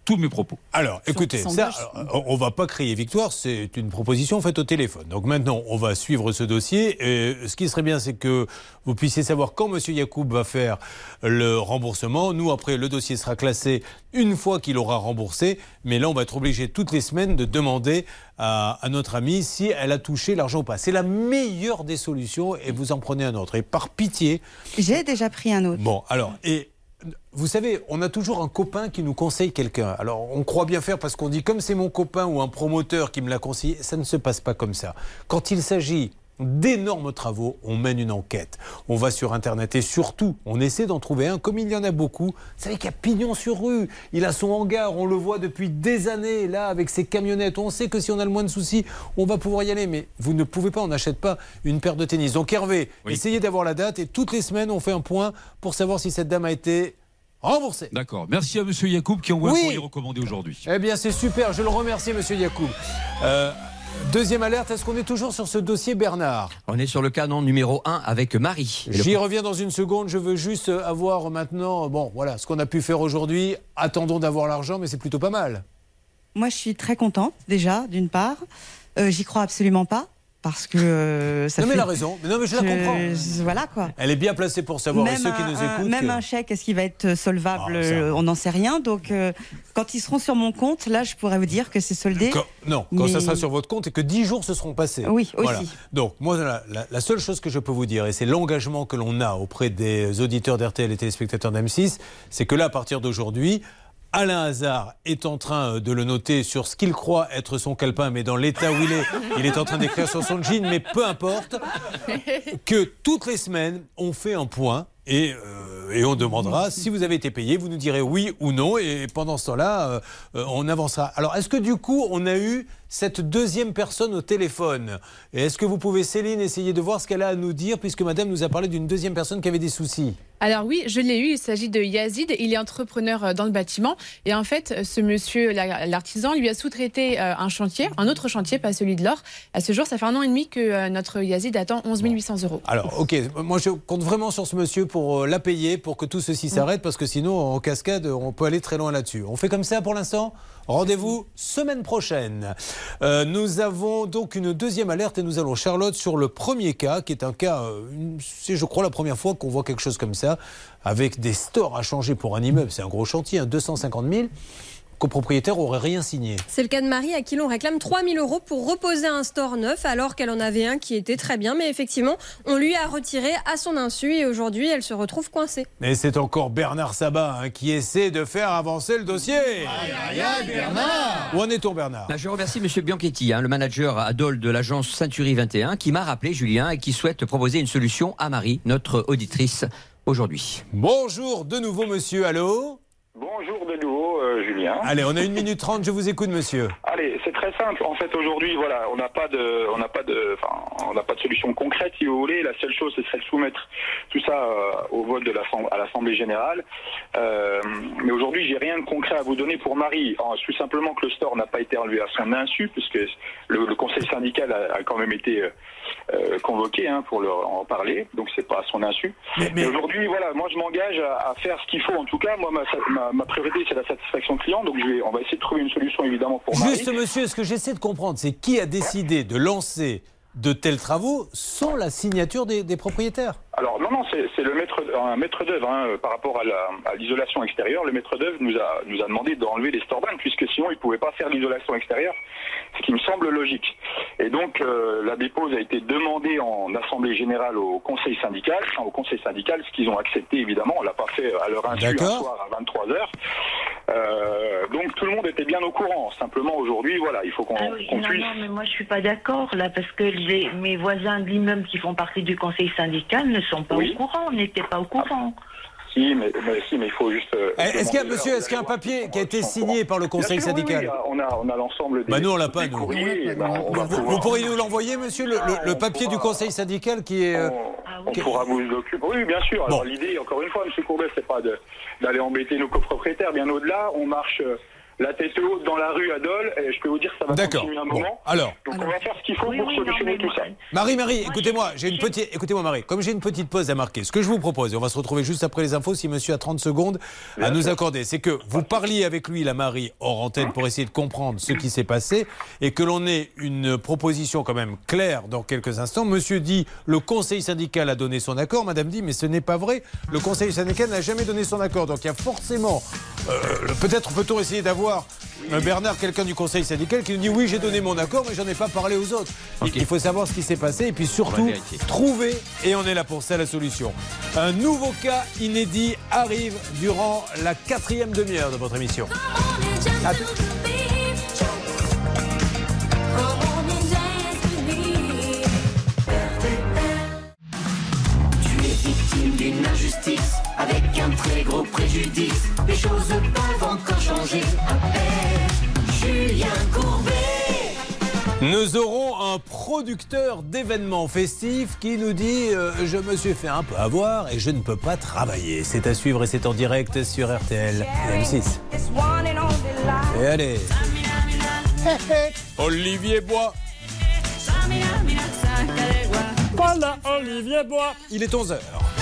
tous mes propos. Alors, écoutez, ça, on ne va pas crier victoire, c'est une proposition faite au téléphone. Donc maintenant, on va suivre ce dossier. Et ce qui serait bien, c'est que vous puissiez savoir quand M. Yacoub va faire le remboursement. Nous, après, le dossier sera classé une fois qu'il aura remboursé. Mais là, on va être obligé toutes les semaines de demander à notre amie si elle a touché l'argent ou pas. C'est la meilleure des solutions et vous en prenez un autre. Et par pitié... J'ai déjà pris un autre. Bon, alors... Vous savez, on a toujours un copain qui nous conseille quelqu'un. Alors, on croit bien faire parce qu'on dit comme c'est mon copain ou un promoteur qui me l'a conseillé. Ça ne se passe pas comme ça. Quand il s'agit d'énormes travaux, on mène une enquête. On va sur Internet et surtout, on essaie d'en trouver un. Comme il y en a beaucoup, vous savez qu'il y a pignon sur rue. Il a son hangar, on le voit depuis des années, là, avec ses camionnettes. On sait que si on a le moins de soucis, on va pouvoir y aller. Mais vous ne pouvez pas, on n'achète pas une paire de tennis. Donc Hervé, essayez d'avoir la date et toutes les semaines, on fait un point pour savoir si cette dame a été... remboursé. D'accord. Merci à M. Yacoub qui envoie un courrier recommandé aujourd'hui. Eh bien, c'est super. Je le remercie, M. Yacoub. Deuxième alerte, est-ce qu'on est toujours sur ce dossier Bernard? On est sur le canon numéro 1 avec Marie. J'y reviens dans une seconde. Je veux juste avoir maintenant, bon, voilà, ce qu'on a pu faire aujourd'hui. Attendons d'avoir l'argent, mais c'est plutôt pas mal. Moi, je suis très contente, déjà, d'une part. J'y crois absolument pas. Parce que ça non, mais fait... elle a raison. Mais non, mais je la comprends. Voilà, quoi. Elle est bien placée pour savoir, et ceux qui nous écoutent. Même un chèque, est-ce qu'il va être solvable? On n'en sait rien. Donc, quand ils seront sur mon compte, là, je pourrais vous dire que c'est soldé. Quand ça sera sur votre compte et que 10 jours se seront passés. Oui, voilà. aussi. Donc, moi, la seule chose que je peux vous dire, et c'est l'engagement que l'on a auprès des auditeurs d'RTL et téléspectateurs d'M6, c'est que là, à partir d'aujourd'hui, Alain Hazard est en train de le noter sur ce qu'il croit être son calepin, mais dans l'état où il est en train d'écrire sur son jean, mais peu importe, que toutes les semaines, on fait un point et on demandera si vous avez été payé, vous nous direz oui ou non, et pendant ce temps-là, on avancera. Alors, est-ce que du coup, on a eu cette deuxième personne au téléphone? Et est-ce que vous pouvez, Céline, essayer de voir ce qu'elle a à nous dire, puisque madame nous a parlé d'une deuxième personne qui avait des soucis? Alors oui, je l'ai eu, il s'agit de Yazid, il est entrepreneur dans le bâtiment et en fait ce monsieur, l'artisan, lui a sous-traité un autre chantier, pas celui de l'or. À ce jour, ça fait 1 an et demi que notre Yazid attend 11 800 €. Alors ok, moi je compte vraiment sur ce monsieur pour la payer, pour que tout ceci s'arrête, parce que sinon en cascade on peut aller très loin là-dessus. On fait comme ça pour l'instant? Rendez-vous semaine prochaine. Nous avons donc une deuxième alerte et nous allons, Charlotte, sur le premier cas, qui est un cas, c'est je crois la première fois qu'on voit quelque chose comme ça, avec des stores à changer pour un immeuble. C'est un gros chantier, 250 000. Copropriétaire aurait rien signé. C'est le cas de Marie à qui l'on réclame 3 000 € pour reposer un store neuf alors qu'elle en avait un qui était très bien. Mais effectivement, on lui a retiré à son insu et aujourd'hui, elle se retrouve coincée. Et c'est encore Bernard Sabat qui essaie de faire avancer le dossier. Aïe, aïe, Bernard! Où en est-on, Bernard? Je remercie M. Bianchetti, le manager à Dole de l'agence Century 21, qui m'a rappelé, Julien, et qui souhaite proposer une solution à Marie, notre auditrice, aujourd'hui. Bonjour de nouveau, monsieur. Allô? Bonjour de nouveau, Julien. Allez, on a 1 minute 30, je vous écoute, monsieur. Allez, c'est très simple. En fait, aujourd'hui, voilà, on n'a pas de solution concrète, si vous voulez. La seule chose, ce serait de soumettre tout ça au vote à l'Assemblée générale. Mais aujourd'hui, j'ai rien de concret à vous donner pour Marie. Tout simplement que le store n'a pas été enlevé à son insu, puisque le conseil syndical a quand même été convoqué pour en parler. Donc, c'est pas à son insu. Mais aujourd'hui, voilà, moi, je m'engage à faire ce qu'il faut. En tout cas, moi, ma priorité, c'est la satisfaction client. Donc, on va essayer de trouver une solution, évidemment, pour Marie. Juste, monsieur, ce que j'essaie de comprendre, c'est qui a décidé de lancer de tels travaux sans la signature des propriétaires? Alors non, c'est un maître d'œuvre par rapport à l'isolation extérieure. Le maître d'œuvre nous a demandé d'enlever les stores-banques puisque sinon il ne pouvait pas faire l'isolation extérieure, ce qui me semble logique. Et donc la dépose a été demandée en assemblée générale au conseil syndical, ce qu'ils ont accepté évidemment. On l'a pas fait à leur insu un soir à 23h. Donc tout le monde était bien au courant. Simplement aujourd'hui, voilà, il faut qu'on puisse. Non, mais moi je suis pas d'accord là parce que mes voisins de l'immeuble qui font partie du conseil syndical ne sont pas au courant, n'étaient pas au courant. Si, mais il faut juste. Est-ce qu'il y a un papier qui a été signé par le conseil syndical? Oui, on a l'ensemble des. Nous, on l'a pas, nous. Vous pourriez nous l'envoyer, monsieur, le papier du conseil syndical qui est. On pourra vous occuper. Oui, bien sûr. Alors l'idée, encore une fois, M. Courbet, c'est pas d'aller embêter nos copropriétaires. Bien au-delà, on marche la tête haute dans la rue à Dole, et je peux vous dire que ça va continuer un moment. Bon, alors. Donc on va faire ce qu'il faut pour solutionner tout ça. Marie, écoutez-moi, écoutez-moi Marie, comme j'ai une petite pause à marquer, ce que je vous propose, et on va se retrouver juste après les infos si monsieur a 30 secondes à nous accorder, c'est que vous parliez avec lui, la Marie, hors antenne, pour essayer de comprendre ce qui s'est passé, et que l'on ait une proposition quand même claire dans quelques instants. Monsieur dit, le conseil syndical a donné son accord, madame dit, mais ce n'est pas vrai, le conseil syndical n'a jamais donné son accord, donc il y a forcément, peut-être peut-on essayer d'avoir Bernard, quelqu'un du conseil syndical qui nous dit oui, j'ai donné mon accord, mais j'en ai pas parlé aux autres. Okay. Il faut savoir ce qui s'est passé et puis surtout trouver, et on est là pour ça, la solution. Un nouveau cas inédit arrive durant la 4e demi-heure de votre émission. D'une injustice avec un très gros préjudice. Les choses peuvent encore changer après Julien Courbet. Nous aurons un producteur d'événements festifs qui nous dit je me suis fait un peu avoir et je ne peux pas travailler. C'est à suivre et c'est en direct sur RTL M6. Et allez, Olivier Bois. Voilà Olivier Bois. Il est 11h.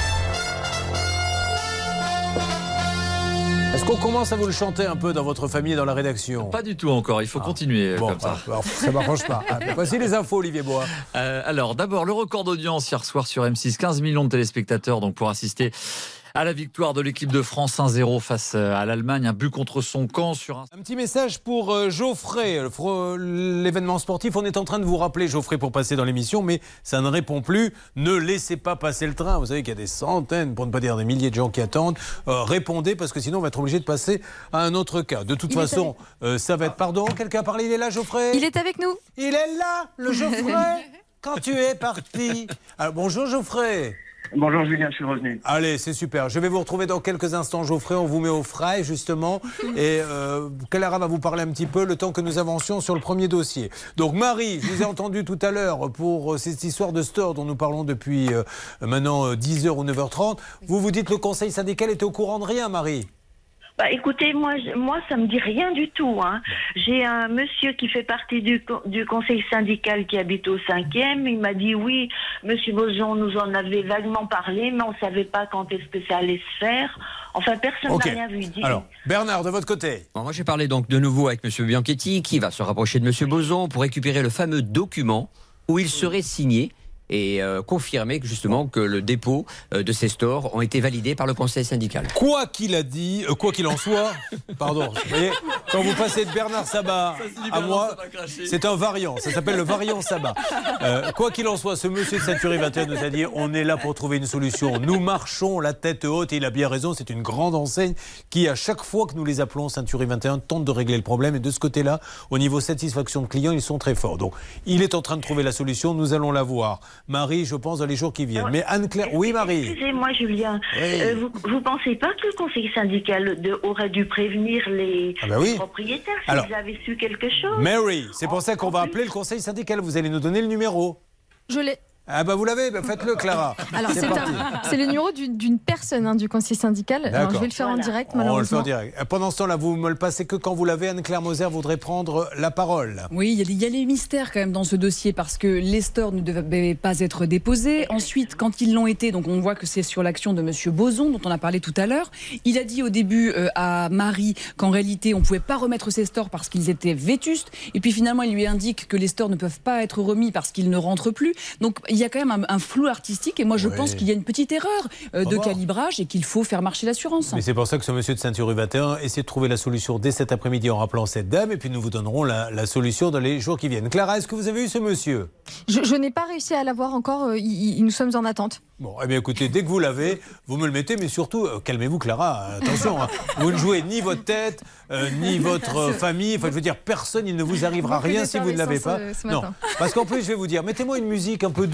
Est-ce qu'on commence à vous le chanter un peu dans votre famille et dans la rédaction? Pas du tout encore, il faut continuer comme ça. Ça ne m'arrange pas. Voici les infos, Olivier Bois. Alors d'abord, le record d'audience hier soir sur M6, 15 millions de téléspectateurs donc pour assister à la victoire de l'équipe de France 1-0 face à l'Allemagne, un but contre son camp sur un petit message pour Geoffrey, l'événement sportif. On est en train de vous rappeler Geoffrey pour passer dans l'émission, mais ça ne répond plus. Ne laissez pas passer le train. Vous savez qu'il y a des centaines, pour ne pas dire des milliers de gens qui attendent. Répondez parce que sinon on va être obligé de passer à un autre cas. De toute façon, ça va être... Pardon, quelqu'un a parlé, il est là Geoffrey? Il est avec nous. Il est là, le Geoffrey. Quand tu es parti. Alors, bonjour Geoffrey. Bonjour Julien, je suis revenu. Allez, c'est super. Je vais vous retrouver dans quelques instants, Geoffrey. On vous met au frais, justement. Et Clara va vous parler un petit peu le temps que nous avancions sur le premier dossier. Donc, Marie, je vous ai entendu tout à l'heure pour cette histoire de store dont nous parlons depuis maintenant 10h ou 9h30. Vous vous dites que le conseil syndical était au courant de rien, Marie? Bah, écoutez, moi, ça me dit rien du tout. Hein. J'ai un monsieur qui fait partie du conseil syndical qui habite au 5e. Il m'a dit oui, monsieur Boson nous en avait vaguement parlé, mais on ne savait pas quand est-ce que ça allait se faire. Enfin, personne n'a rien vu dire. Alors, Bernard, de votre côté. Bon, moi, j'ai parlé donc de nouveau avec monsieur Bianchetti, qui va se rapprocher de monsieur Boson pour récupérer le fameux document où il serait signé et confirmer justement que le dépôt de ces stores ont été validés par le conseil syndical. Quoi qu'il a dit, quoi qu'il en soit, pardon, vous voyez, quand vous passez de Bernard Sabat à moi, c'est un variant, ça s'appelle le variant Sabat. Quoi qu'il en soit, ce monsieur de Century 21 nous a dit on est là pour trouver une solution. Nous marchons la tête haute et il a bien raison, c'est une grande enseigne qui, à chaque fois que nous les appelons Century 21, tente de régler le problème et de ce côté-là, au niveau satisfaction de clients, ils sont très forts. Donc, il est en train de trouver la solution, nous allons la voir. Marie, je pense, dans les jours qui viennent. Mais Anne-Claire, oui Marie. Excusez-moi Julien, vous pensez pas que le conseil syndical aurait dû prévenir les propriétaires s'ils avaient su quelque chose? Mary, c'est pour ça qu'on va appeler le conseil syndical. Vous allez nous donner le numéro. Je l'ai. Ah bah vous l'avez, faites-le Clara. Alors c'est le numéro d'une personne du conseil syndical. Alors, je vais le faire en direct malheureusement. On le fait en direct. Pendant ce temps-là, vous me le passez que quand vous l'avez. Anne-Claire Moser voudrait prendre la parole. Oui, il y a les mystères quand même dans ce dossier parce que les stores ne devaient pas être déposés. Ensuite, quand ils l'ont été, donc on voit que c'est sur l'action de monsieur Boson dont on a parlé tout à l'heure. Il a dit au début à Marie qu'en réalité on ne pouvait pas remettre ces stores parce qu'ils étaient vétustes. Et puis finalement il lui indique que les stores ne peuvent pas être remis parce qu'ils ne rentrent plus. Donc il y a quand même un flou artistique et moi je pense qu'il y a une petite erreur de calibrage et qu'il faut faire marcher l'assurance. Mais c'est pour ça que ce monsieur de Century 21 essaie de trouver la solution dès cet après-midi en rappelant cette dame et puis nous vous donnerons la solution dans les jours qui viennent. Clara, est-ce que vous avez eu ce monsieur? Je n'ai pas réussi à l'avoir encore, nous sommes en attente. Bon, eh bien écoutez, dès que vous l'avez, vous me le mettez, mais surtout, calmez-vous Clara, attention, vous ne jouez ni votre tête, ni votre famille, enfin je veux dire, personne, il ne vous arrivera rien si vous ne l'avez pas. Non, parce qu'en plus, je vais vous dire, mettez-moi une musique un peu douce.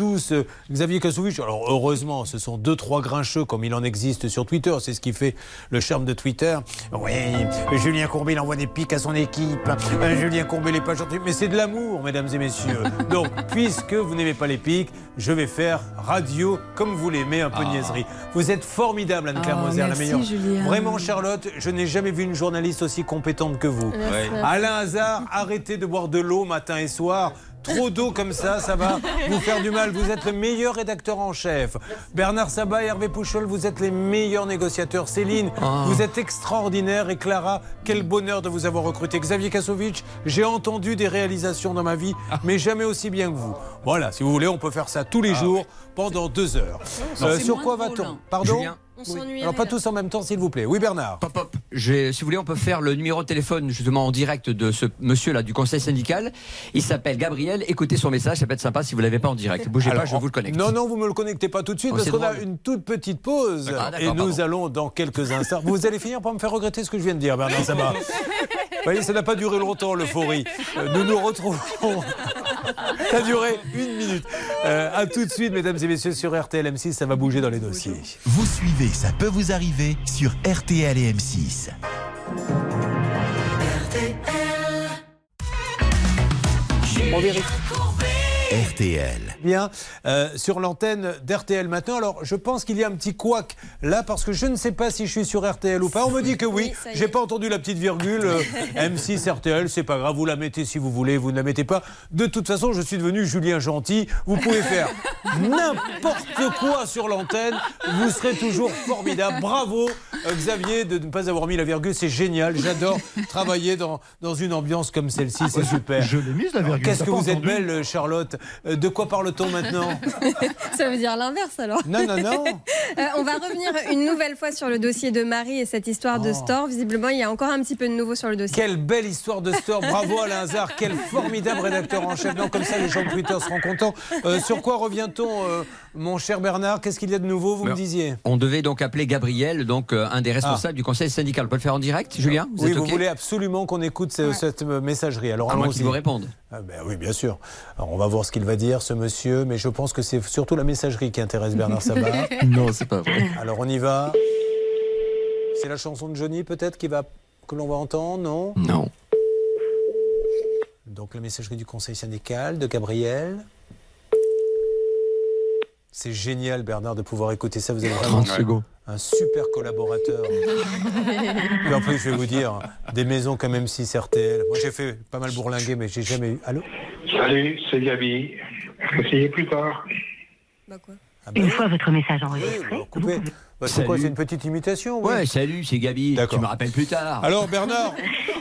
tous Xavier Kasovic. Alors heureusement, ce sont 2-3 grincheux comme il en existe sur Twitter. C'est ce qui fait le charme de Twitter. Oui, Julien Courbet, il envoie des pics à son équipe. Julien Courbet, les pas gentils. Mais c'est de l'amour, mesdames et messieurs. Donc, puisque vous n'aimez pas les pics, je vais faire radio comme vous l'aimez, un peu de niaiserie. Vous êtes formidable, Anne-Claire Moser, la meilleure. Julien. Vraiment, Charlotte, je n'ai jamais vu une journaliste aussi compétente que vous. Alain Hazard, arrêtez de boire de l'eau matin et soir. Trop d'eau comme ça va vous faire du mal. Vous êtes le meilleur rédacteur en chef. Bernard Sabat et Hervé Pouchol, vous êtes les meilleurs négociateurs. Céline, vous êtes extraordinaire. Et Clara, quel bonheur de vous avoir recruté. Xavier Kasovic, j'ai entendu des réalisations dans ma vie, mais jamais aussi bien que vous. Voilà, si vous voulez, on peut faire ça tous les jours pendant 2 heures. Sur quoi va-t-on? Pardon Julien. Oui. Alors pas tous en même temps, s'il vous plaît. Oui, Bernard. Si vous voulez, on peut faire le numéro de téléphone justement en direct de ce monsieur-là du conseil syndical. Il s'appelle Gabriel. Écoutez son message, ça peut être sympa si vous l'avez pas en direct. Bougez pas, je vous le connecte. Non, vous me le connectez pas tout de suite parce qu'on a une toute petite pause et nous allons dans quelques instants. Vous allez finir par me faire regretter ce que je viens de dire, Bernard Sabat. Vous voyez, ça n'a pas duré longtemps l'euphorie. Nous nous retrouvons. Ça a duré 1 minute. À tout de suite, mesdames et messieurs, sur RTL M6, ça va bouger dans les dossiers. Vous suivez, ça peut vous arriver sur RTL et M6. On vérifie. RTL. Bien, sur l'antenne d'RTL maintenant. Alors, je pense qu'il y a un petit couac là parce que je ne sais pas si je suis sur RTL ou pas. On me dit que oui. J'ai pas entendu la petite virgule. M6 RTL, c'est pas grave. Vous la mettez si vous voulez. Vous ne la mettez pas. De toute façon, je suis devenu Julien Gentil. Vous pouvez faire n'importe quoi sur l'antenne. Vous serez toujours formidable. Bravo, Xavier, de ne pas avoir mis la virgule. C'est génial. J'adore travailler dans une ambiance comme celle-ci. C'est super. Je l'ai mise la virgule. Qu'est-ce que vous êtes belle, Charlotte. De quoi parle-t-on maintenant? Ça veut dire l'inverse alors. Non. On va revenir une nouvelle fois sur le dossier de Marie et cette histoire de store. Visiblement, il y a encore un petit peu de nouveau sur le dossier. Quelle belle histoire de store. Bravo Alain Hazard. Quel formidable rédacteur en chef. Non, comme ça, les gens de Twitter seront contents. Sur quoi revient-on, mon cher Bernard? Qu'est-ce qu'il y a de nouveau, vous me disiez? On devait donc appeler Gabriel, donc un des responsables du conseil syndical. On peut le faire en direct, Julien? Vous voulez absolument qu'on écoute cette messagerie. Alors, moi qu'il vous réponde. Oui, bien sûr. Alors, on va voir ce qu'il va dire, ce monsieur, mais je pense que c'est surtout la messagerie qui intéresse Bernard Sabat. Non, c'est pas vrai. Alors, on y va. C'est la chanson de Johnny, peut-être, que l'on va entendre, non? Non. Donc, la messagerie du conseil syndical de Gabriel. C'est génial, Bernard, de pouvoir écouter ça. Vous êtes vraiment un super collaborateur. Et en plus, je vais vous dire, des maisons comme M6 RTL. Moi, j'ai fait pas mal bourlinguer, mais j'ai jamais eu... Allô? Salut, c'est Gabi. Essayez plus tard. Une fois votre message enregistré. C'est quoi, c'est une petite imitation? Ouais, salut, c'est Gabi. Tu me rappelles plus tard. Alors, Bernard,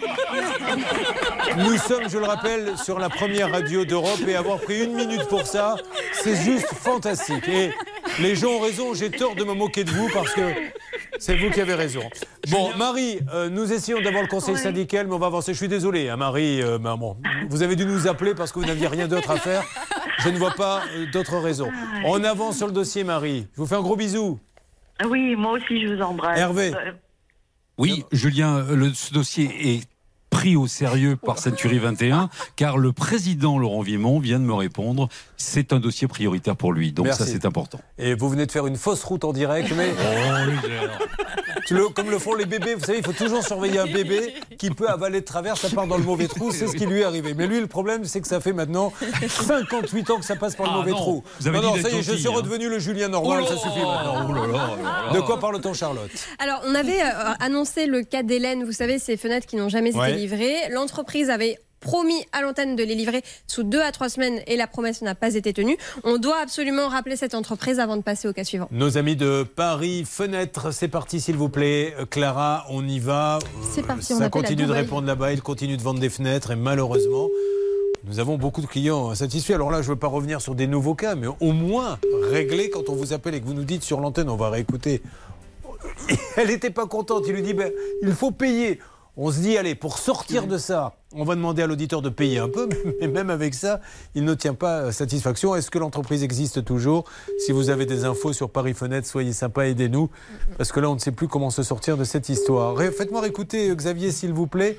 nous sommes, je le rappelle, sur la première radio d'Europe et avoir pris 1 minute pour ça, c'est juste fantastique. Et les gens ont raison, j'ai tort de me moquer de vous parce que c'est vous qui avez raison. Bon, Marie, nous essayons d'avoir le conseil syndical, mais on va avancer. Je suis désolé, hein, Marie, vous avez dû nous appeler parce que vous n'aviez rien d'autre à faire. Je ne vois pas d'autres raisons. On avance sur le dossier, Marie. Je vous fais un gros bisou. Oui, moi aussi, je vous embrasse. Hervé. Oui, Julien, ce dossier est pris au sérieux par Century 21, car le président Laurent Vimon vient de me répondre. C'est un dossier prioritaire pour lui, donc ça c'est important. Et vous venez de faire une fausse route en direct, mais... Comme le font les bébés, vous savez, il faut toujours surveiller un bébé qui peut avaler de travers, ça part dans le mauvais trou, c'est ce qui lui est arrivé. Mais lui, le problème, c'est que ça fait maintenant 58 ans que ça passe par le mauvais trou. Vous avez dit ça y est, je suis redevenu le Julien normal, ça suffit maintenant. De quoi parle-t-on, Charlotte? Alors, on avait annoncé le cas d'Hélène, vous savez, ces fenêtres qui n'ont jamais été livrées. L'entreprise avait promis à l'antenne de les livrer sous 2 à 3 semaines et la promesse n'a pas été tenue. On doit absolument rappeler cette entreprise avant de passer au cas suivant. Nos amis de Paris Fenêtres, c'est parti s'il vous plaît. Clara, on y va. C'est parti, on ça continue de répondre là-bas, ils continuent de vendre des fenêtres et malheureusement, nous avons beaucoup de clients satisfaits. Alors là, je ne veux pas revenir sur des nouveaux cas, mais au moins régler quand on vous appelle et que vous nous dites sur l'antenne, on va réécouter. Elle n'était pas contente, il lui dit il faut payer. On se dit, allez, pour sortir de ça, on va demander à l'auditeur de payer un peu, mais même avec ça, il ne tient pas satisfaction. Est-ce que l'entreprise existe toujours? Si vous avez des infos sur Paris Fenêtres, soyez sympa, aidez-nous, parce que là, on ne sait plus comment se sortir de cette histoire. Faites-moi écouter, Xavier, s'il vous plaît.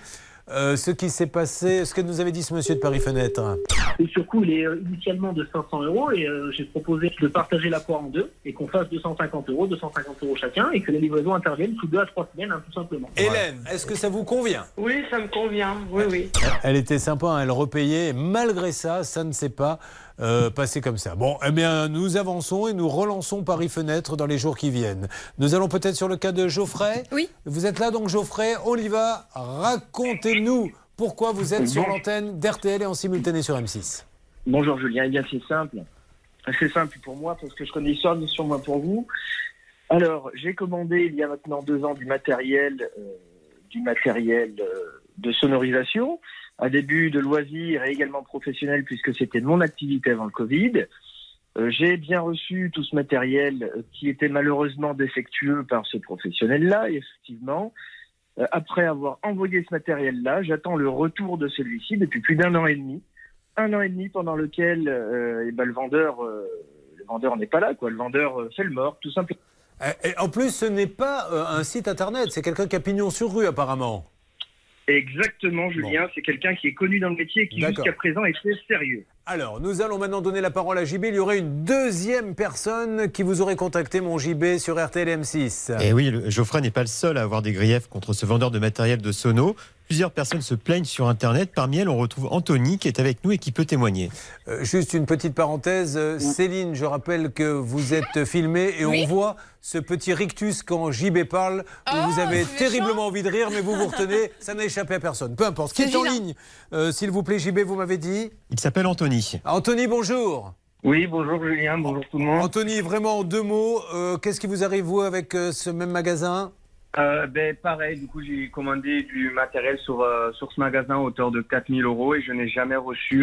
ce qui s'est passé, ce que nous avait dit ce monsieur de Paris Fenêtre. Le surcoût, il est initialement de 500 € et j'ai proposé de partager l'apport en deux et qu'on fasse 250 € chacun et que la livraison intervienne sous 2 à 3 semaines, tout simplement. Hélène, est-ce que ça vous convient? Oui, ça me convient. Oui. Elle était sympa, hein, elle repayait. Malgré ça, ça ne s'est pas passé comme ça. Bon, eh bien, nous avançons et nous relançons Paris Fenêtre dans les jours qui viennent. Nous allons peut-être sur le cas de Geoffrey. Oui. Vous êtes là donc, Geoffrey. On y va. Racontez-nous pourquoi vous êtes sur l'antenne d'RTL et en simultané sur M6. Bonjour Julien, eh bien c'est simple. C'est simple pour moi parce que je connais l'histoire, bien sûr moi pour vous. Alors, j'ai commandé il y a maintenant 2 ans du matériel de sonorisation, à début de loisirs et également professionnel puisque c'était mon activité avant le Covid. J'ai bien reçu tout ce matériel qui était malheureusement défectueux par ce professionnel-là, et effectivement. Après avoir envoyé ce matériel-là, j'attends le retour de celui-ci depuis plus d'1 an et demi. 1 an et demi pendant lequel le vendeur n'est pas là, quoi. Le vendeur fait le mort, tout simplement. Et en plus, ce n'est pas un site internet, c'est quelqu'un qui a pignon sur rue apparemment. Exactement, Julien, c'est quelqu'un qui est connu dans le métier et qui jusqu'à présent était sérieux. Alors, nous allons maintenant donner la parole à JB. Il y aurait une deuxième personne qui vous aurait contacté, mon JB, sur RTL M6. Et oui, Geoffrey n'est pas le seul à avoir des griefs contre ce vendeur de matériel de sono. Plusieurs personnes se plaignent sur Internet. Parmi elles, on retrouve Anthony qui est avec nous et qui peut témoigner. Juste une petite parenthèse. Céline, je rappelle que vous êtes filmée et on voit ce petit rictus quand JB parle où vous avez terriblement envie de rire, mais vous vous retenez. Ça n'a échappé à personne. Peu importe. Qui est en ligne, s'il vous plaît, JB, vous m'avez dit? Il s'appelle Anthony. Anthony, bonjour. Oui, bonjour Julien, bonjour tout le monde. Anthony, vraiment en 2 mots, qu'est-ce qui vous arrive, vous, avec ce même magasin? Pareil, du coup j'ai commandé du matériel sur ce magasin à hauteur de 4 000 € et je n'ai jamais reçu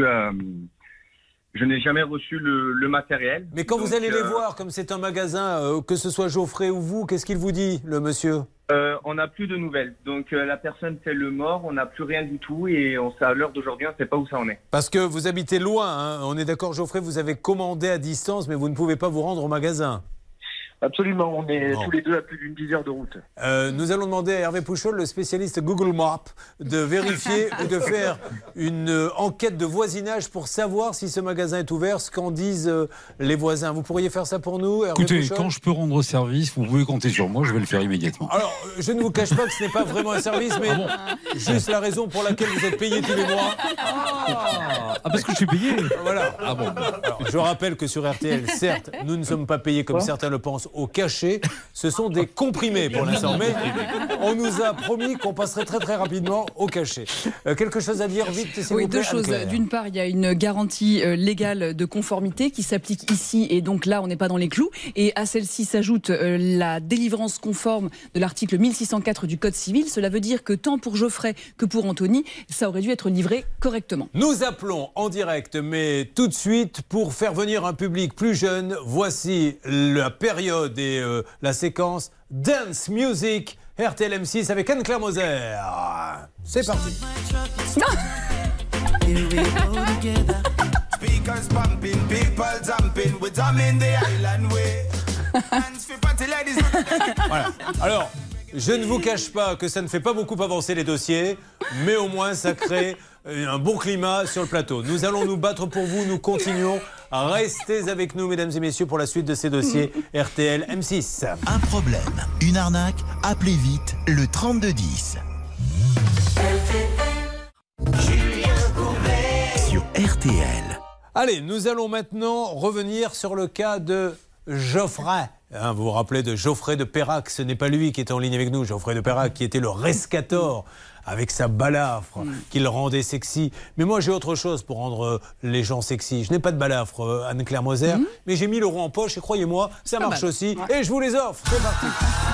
le matériel. Mais quand vous allez les voir, comme c'est un magasin, que ce soit Geoffrey ou vous, qu'est-ce qu'il vous dit, le monsieur? On n'a plus de nouvelles. Donc la personne fait le mort, on n'a plus rien du tout et à l'heure d'aujourd'hui, on ne sait pas où ça en est. Parce que vous habitez loin, hein. On est d'accord, Geoffrey, vous avez commandé à distance, mais vous ne pouvez pas vous rendre au magasin. Absolument, on est tous les deux à plus d'une 10 heures de route. Nous allons demander à Hervé Pouchol, le spécialiste Google Maps, de vérifier ou de faire une enquête de voisinage pour savoir si ce magasin est ouvert, ce qu'en disent les voisins. Vous pourriez faire ça pour nous, Hervé Écoutez, Pouchol ? Quand je peux rendre service, vous pouvez compter sur moi, je vais le faire immédiatement. Alors, je ne vous cache pas que ce n'est pas vraiment un service, mais juste la raison pour laquelle vous êtes payé tous les mois. Ah, parce que je suis payé. Voilà. Ah bon. Alors, je rappelle que sur RTL, certes, nous ne sommes pas payés comme certains le pensent au cachet. Ce sont des comprimés pour l'instant, mais on nous a promis qu'on passerait très très rapidement au cachet. Quelque chose à dire vite, s'il vous plaît? Oui, 2 choses. D'une part, il y a une garantie légale de conformité qui s'applique ici et donc là, on n'est pas dans les clous. Et à celle-ci s'ajoute la délivrance conforme de l'article 1604 du Code civil. Cela veut dire que tant pour Geoffrey que pour Anthony, ça aurait dû être livré correctement. Nous appelons en direct, mais tout de suite, pour faire venir un public plus jeune, voici la période et la séquence Dance Music RTL M6 avec Anne-Claire Moser. C'est parti. Voilà. Alors, je ne vous cache pas que ça ne fait pas beaucoup avancer les dossiers, mais au moins ça crée un bon climat sur le plateau. Nous allons nous battre pour vous, nous continuons. Restez avec nous, mesdames et messieurs, pour la suite de ces dossiers RTL M6. Un problème, une arnaque, appelez vite le 3210. Sur RTL. Allez, nous allons maintenant revenir sur le cas de Geoffrey. Vous vous rappelez de Geoffrey de Perrac, ce n'est pas lui qui est en ligne avec nous, Geoffrey de Perrac qui était le rescator avec sa balafre qui le rendait sexy. Mais moi j'ai autre chose pour rendre les gens sexy. Je n'ai pas de balafre, Anne-Claire Moser, mais j'ai 1 000 € en poche et croyez-moi, ça marche aussi. Et je vous les offre, c'est parti.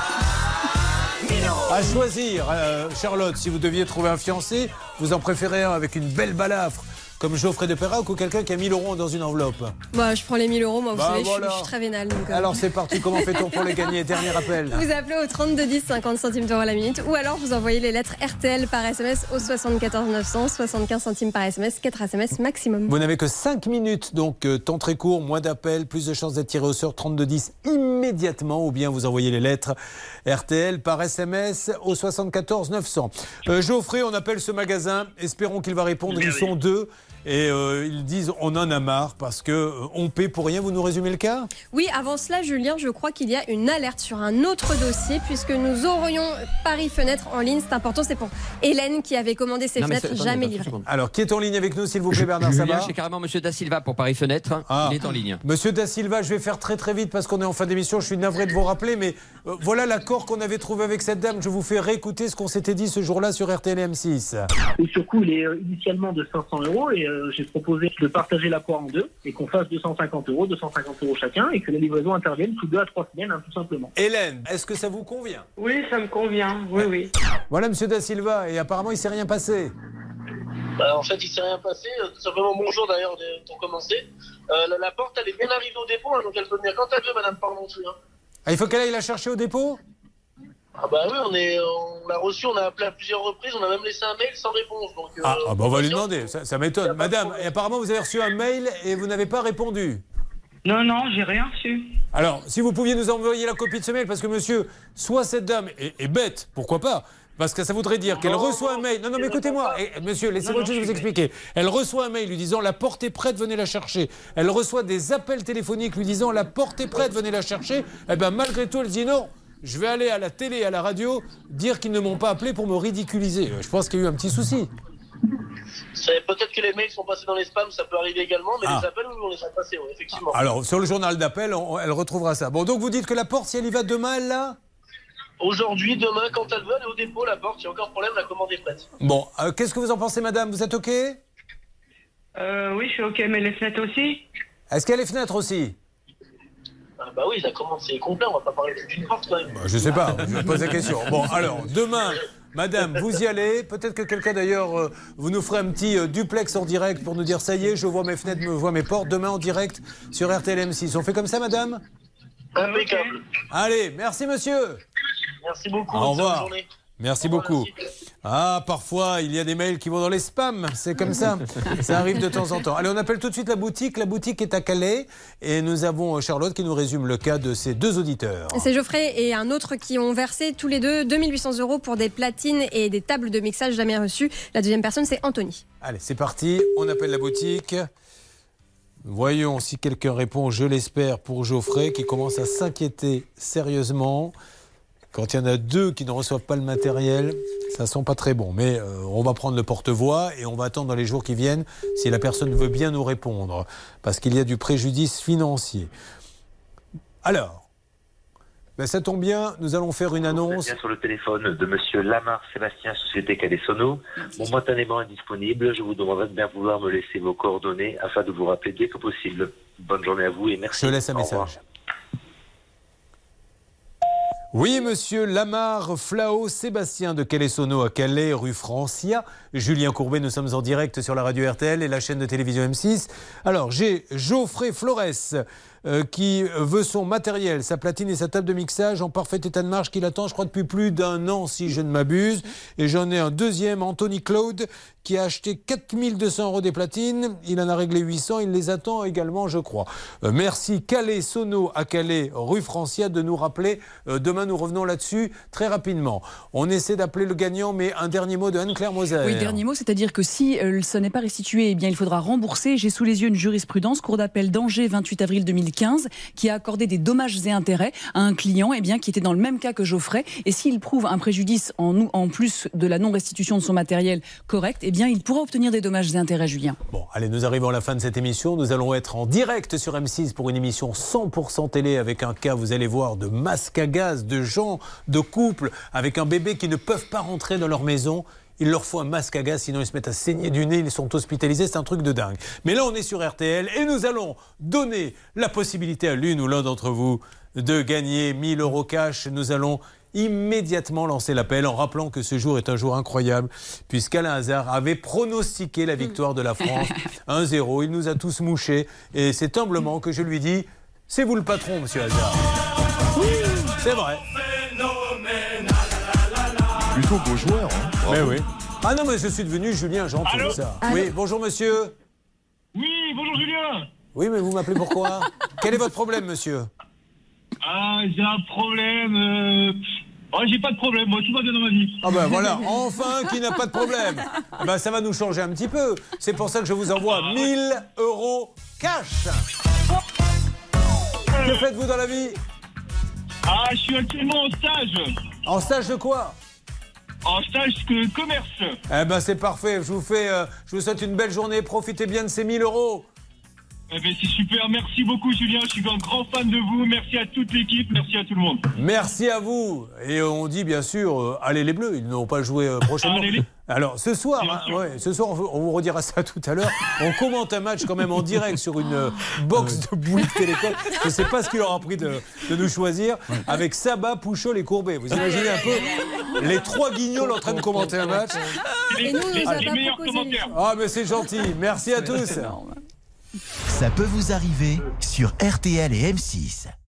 À choisir, Charlotte, si vous deviez trouver un fiancé, vous en préférez un avec une belle balafre comme Geoffrey de Perrac ou quelqu'un qui a 1000 € dans une enveloppe? Bah, je prends les 1000 €, moi, vous savez, je suis très vénale. Donc, Alors c'est parti, comment fait-on pour les gagner? Dernier appel. Vous appelez au 32 10, 50 centimes d'euros la minute, ou alors vous envoyez les lettres RTL par SMS au 74 900, 75 centimes par SMS, 4 SMS maximum. Vous n'avez que 5 minutes, donc temps très court, moins d'appels, plus de chances d'être tiré au sort, 32 10 immédiatement, ou bien vous envoyez les lettres RTL par SMS au 74 900. Geoffrey, on appelle ce magasin, espérons qu'il va répondre, ils sont deux. Et ils disent on en a marre parce que on paie pour rien. Vous nous résumez le cas? Oui, avant cela, Julien, je crois qu'il y a une alerte sur un autre dossier puisque nous aurions Paris Fenêtre en ligne. C'est important, c'est pour Hélène qui avait commandé ses fenêtres jamais livrées. Alors, qui est en ligne avec nous, s'il vous plaît, Bernard Julien, Sabat? c'est carrément Monsieur Da Silva pour Paris Fenêtre. Il est en ligne. Monsieur Da Silva, je vais faire très très vite parce qu'on est en fin d'émission. Je suis navré de vous rappeler, mais voilà l'accord qu'on avait trouvé avec cette dame. Je vous fais réécouter ce qu'on s'était dit ce jour-là sur RTL et M6. Le surcoût, il est initialement de 500 € et j'ai proposé de partager l'apport en deux et qu'on fasse 250 € chacun et que la livraison intervienne sous 2 à 3 semaines, tout simplement. Hélène, est-ce que ça vous convient? Oui, ça me convient, oui. Voilà monsieur Da Silva, et apparemment il ne s'est rien passé. Bah, en fait, il ne s'est rien passé. Tout simplement, bonjour d'ailleurs, pour commencer. La porte, elle est bien arrivée au dépôt, donc elle peut venir quand elle veut, madame, pardon. Ah, il faut qu'elle aille la chercher au dépôt? Ah bah oui, on l'a reçu, on a appelé à plusieurs reprises, on a même laissé un mail sans réponse. Donc, bah on va lui demander, ça m'étonne. Madame, et apparemment vous avez reçu un mail et vous n'avez pas répondu. Non, j'ai rien reçu. Alors, si vous pouviez nous envoyer la copie de ce mail, parce que monsieur, soit cette dame est bête, pourquoi pas? Parce que ça voudrait dire qu'elle reçoit un mail. Non, mais écoutez-moi, monsieur, laissez-moi juste vous expliquer. Elle reçoit un mail lui disant la porte est prête, venez la chercher. Elle reçoit des appels téléphoniques lui disant la porte est prête, venez la chercher. Eh bien, malgré tout, elle dit non. Je vais aller à la télé, à la radio, dire qu'ils ne m'ont pas appelé pour me ridiculiser. Je pense qu'il y a eu un petit souci. Peut-être que les mails sont passés dans les spams, ça peut arriver également, mais les appels, on les a passés, effectivement. Alors, sur le journal d'appel, elle retrouvera ça. Bon, donc vous dites que la porte, si elle y va demain, elle l'a? Aujourd'hui, demain, quand elle veut, elle est au dépôt, la porte, il y a encore problème, la commande est prête. Bon, qu'est-ce que vous en pensez, madame? Vous êtes OK? Oui, je suis OK, mais les fenêtres aussi? Est-ce qu'il y a les fenêtres aussi? Bah oui, la commande c'est complet, on va pas parler d'une porte quand même. Je sais pas, je pose la question. Bon, alors, demain, madame, vous y allez. Peut-être que quelqu'un d'ailleurs, vous nous ferez un petit duplex en direct pour nous dire ça y est, je vois mes fenêtres, je vois mes portes. Demain en direct sur RTL M6. On fait comme ça, madame? Impeccable. Allez, merci monsieur. Merci beaucoup. Au revoir. Bonne journée. Merci beaucoup. Ah, parfois, il y a des mails qui vont dans les spams. C'est comme ça. Ça arrive de temps en temps. Allez, on appelle tout de suite la boutique. La boutique est à Calais. Et nous avons Charlotte qui nous résume le cas de ces deux auditeurs. C'est Geoffrey et un autre qui ont versé tous les deux 2800 € pour des platines et des tables de mixage jamais reçues. La deuxième personne, c'est Anthony. Allez, c'est parti. On appelle la boutique. Voyons si quelqu'un répond, je l'espère, pour Geoffrey, qui commence à s'inquiéter sérieusement. Quand il y en a deux qui ne reçoivent pas le matériel, ça sent pas très bon. Mais on va prendre le porte-voix et on va attendre dans les jours qui viennent si la personne veut bien nous répondre. Parce qu'il y a du préjudice financier. Alors, ça tombe bien, nous allons faire une annonce. Vous êtes bien sur le téléphone de monsieur Lamar Sébastien, Société Calais Sono. Momentanément indisponible, je vous demanderai de bien vouloir me laisser vos coordonnées afin de vous rappeler dès que possible. Bonne journée à vous et merci. Je laisse un message. Oui, monsieur Lamar Flao Sébastien de Calais Sono à Calais, rue Francia. Julien Courbet, nous sommes en direct sur la radio RTL et la chaîne de télévision M6. Alors, j'ai Geoffrey Flores qui veut son matériel, sa platine et sa table de mixage en parfait état de marche qu'il attend, je crois, depuis plus d'1 an, si je ne m'abuse. Et j'en ai un deuxième, Anthony Claude, qui a acheté 4200 € des platines. Il en a réglé 800, il les attend également, je crois. Merci Calais Sono à Calais, rue Francia, de nous rappeler. Demain, nous revenons là-dessus très rapidement. On essaie d'appeler le gagnant, mais un dernier mot de Anne-Claire Moser. Oui, dernier mot, c'est-à-dire que si ça n'est pas restitué, eh bien, il faudra rembourser. J'ai sous les yeux une jurisprudence, cour d'appel d'Angers, 28 avril 2015, qui a accordé des dommages et intérêts à un client eh bien, qui était dans le même cas que Geoffrey. Et s'il prouve un préjudice en plus de la non-restitution de son matériel correct, eh bien, il pourra obtenir des dommages et intérêts, Julien. Bon, allez, nous arrivons à la fin de cette émission. Nous allons être en direct sur M6 pour une émission 100% télé avec un cas, vous allez voir, de masque à gaz, de gens, de couples avec un bébé qui ne peuvent pas rentrer dans leur maison. Il leur faut un masque à gaz, sinon ils se mettent à saigner du nez, ils sont hospitalisés, c'est un truc de dingue. Mais là, on est sur RTL et nous allons donner la possibilité à l'une ou l'un d'entre vous de gagner 1000 € cash. Nous allons immédiatement lancé l'appel en rappelant que ce jour est un jour incroyable puisqu'Alain Hazard avait pronostiqué la victoire de la France 1-0. Il nous a tous mouchés et c'est humblement que je lui dis c'est vous le patron, monsieur Hazard. Oui, c'est vrai. Plutôt beau joueur. Hein. Mais oui. Ah non, mais je suis devenu Julien Gentil, ça. Oui, bonjour monsieur. Oui, bonjour Julien. Oui, mais vous m'appelez pourquoi? Quel est votre problème, monsieur? Ah, j'ai un problème. Oh, j'ai pas de problème, moi, tout va bien dans ma vie. Ah ben voilà, enfin qui n'a pas de problème. Ben ça va nous changer un petit peu. C'est pour ça que je vous envoie 1000 € cash. Que faites-vous dans la vie? Ah, je suis actuellement en stage. En stage de quoi? En stage de commerce. Eh ben c'est parfait, je vous souhaite une belle journée, profitez bien de ces 1000 €. Eh ben c'est super, merci beaucoup Julien, je suis un grand fan de vous, merci à toute l'équipe, merci à tout le monde. Merci à vous. Et on dit bien sûr, allez les Bleus, ils n'ont pas joué prochainement. Alors ce soir, ce soir on vous redira ça tout à l'heure, on commente un match quand même en direct sur une box de Bouygues Télécom. Je ne sais pas ce qu'il aura pris de nous choisir, avec Sabat, Pouchol et Courbet. Vous imaginez un peu les trois guignols en train de commenter un match. Et nous, les meilleurs commentaires. Ah mais c'est gentil, merci à tous. Ça peut vous arriver sur RTL et M6.